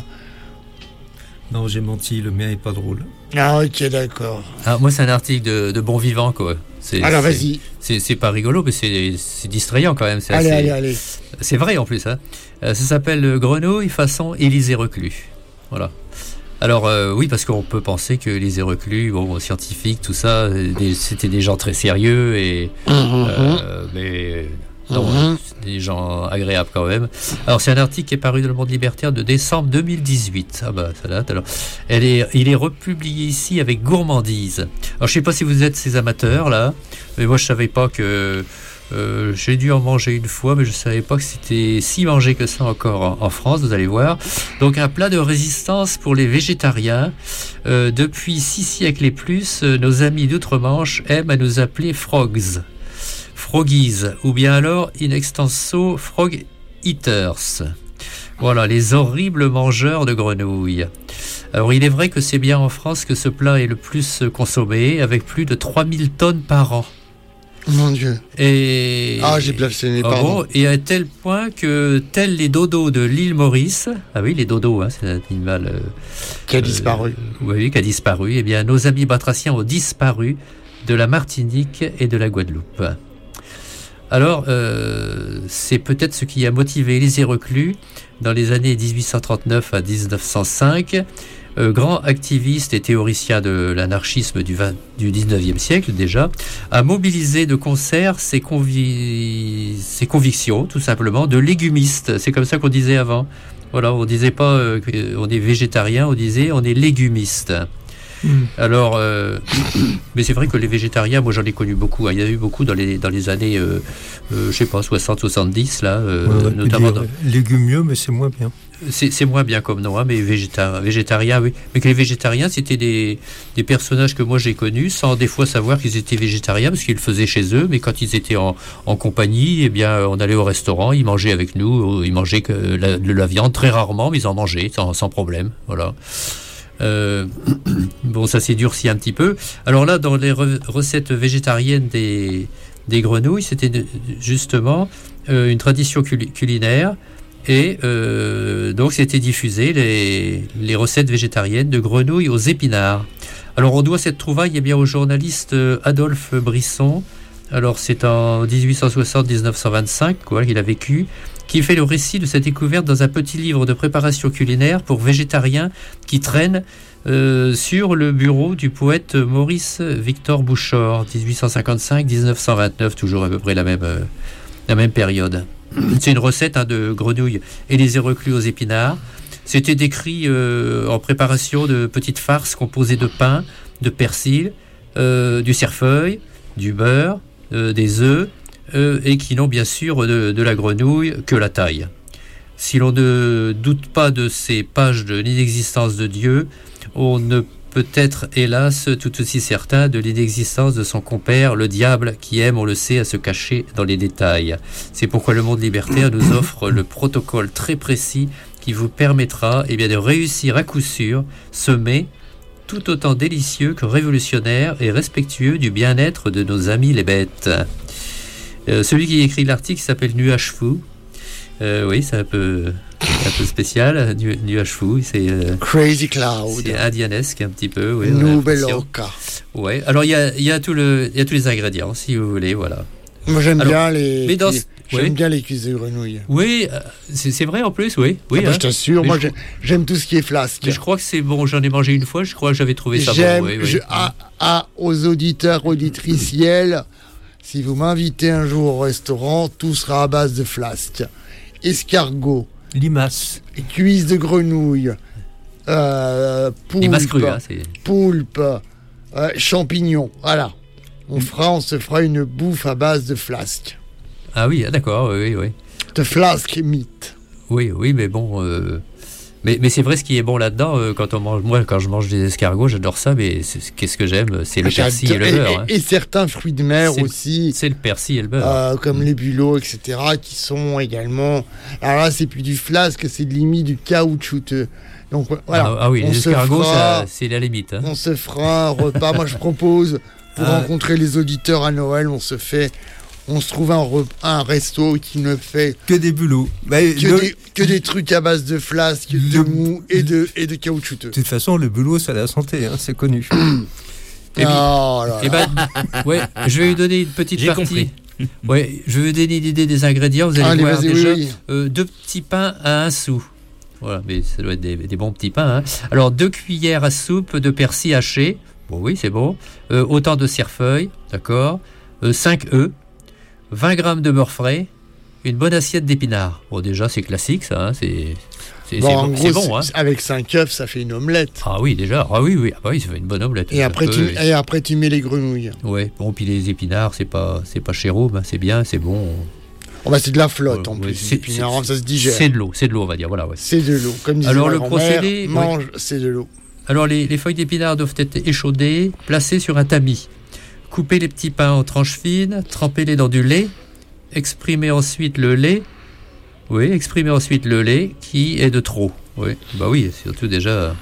Non, j'ai menti, le mien est pas drôle. Ah, ok, d'accord. Ah, moi, c'est un article de, de bon vivant, quoi. C'est, Alors, c'est- vas-y. C'est, c'est pas rigolo, mais c'est, c'est distrayant quand même. C'est Allez, assez- allez, allez. C'est vrai en plus. Hein. Euh, ça s'appelle Grenouille façon Élysée Reclus. Voilà. Alors euh, oui, parce qu'on peut penser que Élysée Reclus, bon, scientifiques, tout ça, euh, des- c'était des gens très sérieux et euh, mais non, Mhm. c'est des gens agréables quand même. Alors c'est un article qui est paru dans le Monde Libertaire de décembre deux mille dix-huit. Ah bah ça date. Alors, elle est, il est republié ici avec gourmandise. Alors je sais pas si vous êtes ces amateurs là, mais moi je savais pas que euh, j'ai dû en manger une fois, mais je savais pas que c'était si mangé que ça encore en, en France. Vous allez voir. Donc un plat de résistance pour les végétariens. Euh, depuis six siècles et plus, euh, nos amis d'outre-Manche aiment à nous appeler frogs. Froggies, ou bien alors in extenso frog eaters. Voilà, les horribles mangeurs de grenouilles. Alors il est vrai que c'est bien en France que ce plat est le plus consommé, avec plus de trois mille tonnes par an. Mon Dieu. Et... Ah, j'ai blasphémé, Ah pardon. bon, et à tel point que, tels les dodos de l'île Maurice, ah oui, les dodos, hein, c'est un animal... euh, Qui a disparu. euh, oui, qui a disparu. Eh bien, nos amis batraciens ont disparu de la Martinique et de la Guadeloupe. Alors, euh, c'est peut-être ce qui a motivé Élysée Reclus, dans les années dix-huit cent trente-neuf à dix-neuf cent cinq, euh, grand activiste et théoricien de l'anarchisme du, vingt du dix-neuvième siècle déjà, a mobilisé de concert ses, convi ses convictions, tout simplement, de légumiste. C'est comme ça qu'on disait avant. Voilà, on disait pas euh, qu'on est végétarien, on disait on est légumiste. Alors, euh, mais c'est vrai que les végétariens, moi j'en ai connu beaucoup. Hein. Il y en a eu beaucoup dans les, dans les années, euh, euh, je sais pas, soixante soixante-dix, là, euh, Ouais, ouais, notamment. dire, Dans... légumieux, mais c'est moins bien. C'est, c'est moins bien comme nom, hein, mais végétar... végétariens, oui. Mais que les végétariens, c'était des, des personnages que moi j'ai connus, sans des fois savoir qu'ils étaient végétariens, parce qu'ils le faisaient chez eux, mais quand ils étaient en, en compagnie, eh bien, on allait au restaurant, ils mangeaient avec nous, ils mangeaient que la, de la viande, très rarement, mais ils en mangeaient, sans, sans problème, voilà. Euh, bon, ça s'est durci un petit peu. Alors là, dans les re- recettes végétariennes des, des grenouilles, c'était de- justement euh, une tradition cul- culinaire. Et euh, donc, c'était diffusé les, les recettes végétariennes de grenouilles aux épinards. Alors, on doit cette trouvaille eh bien, au journaliste euh, Adolphe Brisson. Alors, c'est en dix-huit cent soixante à dix-neuf cent vingt-cinq quoi, qu'il a vécu, qui fait le récit de cette découverte dans un petit livre de préparation culinaire pour végétariens qui traîne euh, sur le bureau du poète Maurice Victor Bouchard, dix-huit cent cinquante-cinq à dix-neuf cent vingt-neuf, toujours à peu près la même, euh, la même période. C'est une recette hein, de grenouilles Élysée Reclus aux épinards. C'était décrit euh, en préparation de petites farces composées de pain, de persil, euh, du cerfeuil, du beurre, euh, des œufs, euh, et qui n'ont bien sûr de, de la grenouille que la taille. Si l'on ne doute pas de ces pages de l'inexistence de Dieu, on ne peut être hélas tout aussi certain de l'inexistence de son compère, le diable, qui aime, on le sait, à se cacher dans les détails. C'est pourquoi le Monde Libertaire nous offre le protocole très précis qui vous permettra eh bien, de réussir à coup sûr ce mets tout autant délicieux que révolutionnaire et respectueux du bien-être de nos amis les bêtes. Euh, celui qui écrit l'article s'appelle Nuage Fou. Euh, oui, c'est un peu, un peu spécial. Nu, Nuage Fou, c'est euh, Crazy Cloud. C'est indianesque un petit peu. Oui, Nouvelle-Oca. Ouais. Alors il y a, y a tout le, il y a tous les ingrédients, si vous voulez, voilà. Moi j'aime Alors, bien les. mais dans, les- J'aime oui. bien les cuisses de grenouilles. Oui, euh, c'est, c'est vrai en plus, oui. oui Ah bah, hein. je t'assure, Mais moi je- j'ai- j'aime tout ce qui est flasque. Mais je crois que c'est bon. J'en ai mangé une fois. Je crois que j'avais trouvé ça J'aime, bon. Oui, oui. je- à, à- aux auditeurs, auditriciels, si vous m'invitez un jour au restaurant, tout sera à base de flasque. Escargot, Limaces. Cuisses de grenouille. Euh, poulpe. Crues, hein, c'est... Poulpe. Euh, champignons. Voilà. On fera, on se fera une bouffe à base de flasque. Ah oui, ah, d'accord, oui, oui. De flasque meat. Oui, oui, mais bon... Euh... Mais, mais c'est vrai, ce qui est bon là-dedans, euh, quand on mange, moi, quand je mange des escargots, j'adore ça, mais c'est, qu'est-ce que j'aime, c'est le J'adore, persil et le beurre. Et, hein. et certains fruits de mer c'est aussi. C'est le persil et le beurre. Euh, comme les bulots, et cetera, qui sont également... Alors là, c'est plus du flasque, c'est limite du caoutchouteux. Donc voilà. Ah, ah oui, on les escargots, fera, ça, c'est la limite. Hein. On se fera un repas. Moi, je propose, pour ah. rencontrer les auditeurs à Noël, on se fait... On se trouve un, re... un resto qui ne fait que des bulots, bah, que, le... des, que des trucs à base de flasque, le... de mou et de, et de caoutchouteux. De toute façon, le bulot, c'est la santé, hein, c'est connu. et oh puis, et ben, ouais, je vais lui donner une petite J'ai partie. Compris. Ouais, je vais vous donner l'idée des ingrédients. Vous allez Allez, voir déjà oui, oui. Euh, deux petits pains à un sou. Voilà, mais ça doit être des, des bons petits pains. Hein. Alors deux cuillères à soupe de persil haché. Bon, oui, c'est bon. Euh, autant de cerfeuil, d'accord. Euh, cinq œufs. vingt grammes de beurre frais, une bonne assiette d'épinards. Bon, déjà, c'est classique, ça. Hein, c'est, c'est, bon, c'est, en bon, gros, c'est bon. Hein. Avec cinq œufs, ça fait une omelette. Ah oui, déjà. Ah oui, oui, ah oui ça fait une bonne omelette. Et, après, peut, tu, et après, tu mets les grenouilles. Ouais, bon, puis les épinards, c'est pas, c'est pas chérum, hein, c'est bien, c'est bon. Oh bah, c'est de la flotte, en ouais, plus. C'est, épinards, c'est, ça se digère. C'est de l'eau, c'est de l'eau, on va dire. Voilà, ouais. C'est de l'eau. Comme disait Alors, ma le grand-mère, procédé, mange, ouais. c'est de l'eau. Alors, les, les feuilles d'épinards doivent être échaudées, placées sur un tamis. Coupez les petits pains en tranches fines, trempez-les dans du lait. Exprimez ensuite le lait. Oui, exprimez ensuite le lait qui est de trop. Oui, bah oui, surtout déjà.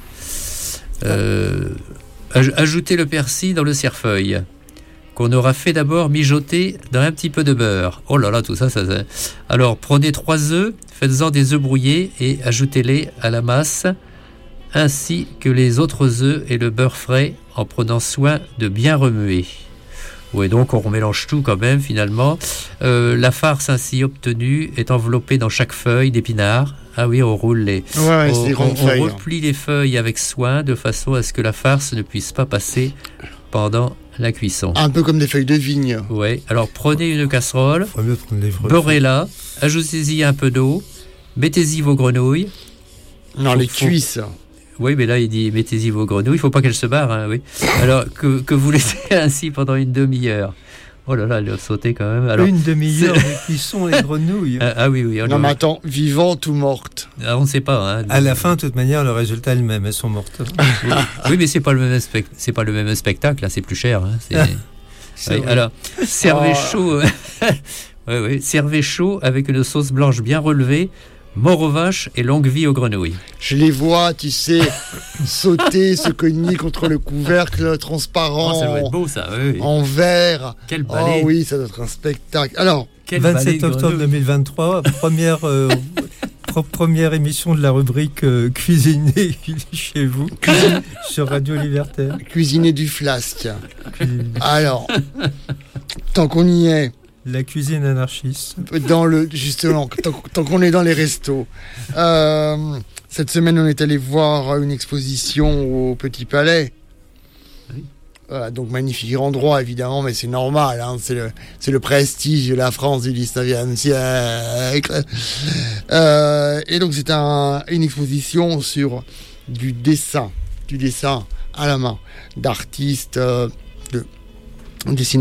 Euh, aj- ajoutez le persil dans le cerfeuil qu'on aura fait d'abord mijoter dans un petit peu de beurre. Oh là là, tout ça, ça. ça. Alors prenez trois œufs, faites-en des œufs brouillés et ajoutez-les à la masse, ainsi que les autres œufs et le beurre frais, en prenant soin de bien remuer. Oui, donc on mélange tout quand même finalement. Euh, la farce ainsi obtenue est enveloppée dans chaque feuille d'épinards. Ah oui, on roule les. Ouais, on, c'est on, on feuilles, replie hein. les feuilles avec soin de façon à ce que la farce ne puisse pas passer pendant la cuisson. Un peu comme des feuilles de vigne. Oui. Alors prenez une casserole, les beurrez-la, ajoutez-y un peu d'eau, mettez-y vos grenouilles. Non, faut, les faut... cuisses. Oui, mais là, il dit mettez-y vos grenouilles. Il ne faut pas qu'elles se barrent. Hein, oui. Alors, que, que vous laissez ainsi pendant une demi-heure. Oh là là, elle a sauté quand même. Alors, une demi-heure de cuisson et grenouilles. Ah, ah oui, oui. Non, mais attends, vivante ou morte? Ah, on ne sait pas. Hein. À la fin, de toute manière, le résultat est le même. Elles sont mortes. Oui, oui, mais ce n'est pas, c'est pas le même spectacle. Là, c'est plus cher. Hein. C'est... C'est oui, alors, servez oh. chaud. oui, oui. Servez chaud avec une sauce blanche bien relevée. Mort aux vaches et longue vie aux grenouilles. Je les vois, tu sais, sauter, se cogner contre le couvercle transparent. Oh, ça doit être beau, ça. Oui, oui. En verre. Quel balai. Oh oui, ça doit être un spectacle. Alors, Quel vingt-sept octobre deux mille vingt-trois, première, euh, première émission de la rubrique euh, Cuisiner chez vous, Cuisine, sur Radio Libertaire. Cuisiner du flasque. Cuisiner. Alors, tant qu'on y est. La cuisine anarchiste. Dans le, justement, tant, tant qu'on est dans les restos. Euh, cette semaine, on est allé voir une exposition au Petit Palais. Oui. Voilà, donc magnifique endroit, évidemment, mais c'est normal. Hein, c'est, le, c'est le prestige de la France du dix-neuvième siècle. Euh, et donc, c'est un, une exposition sur du dessin, du dessin à la main, d'artistes, euh, de dessinateurs.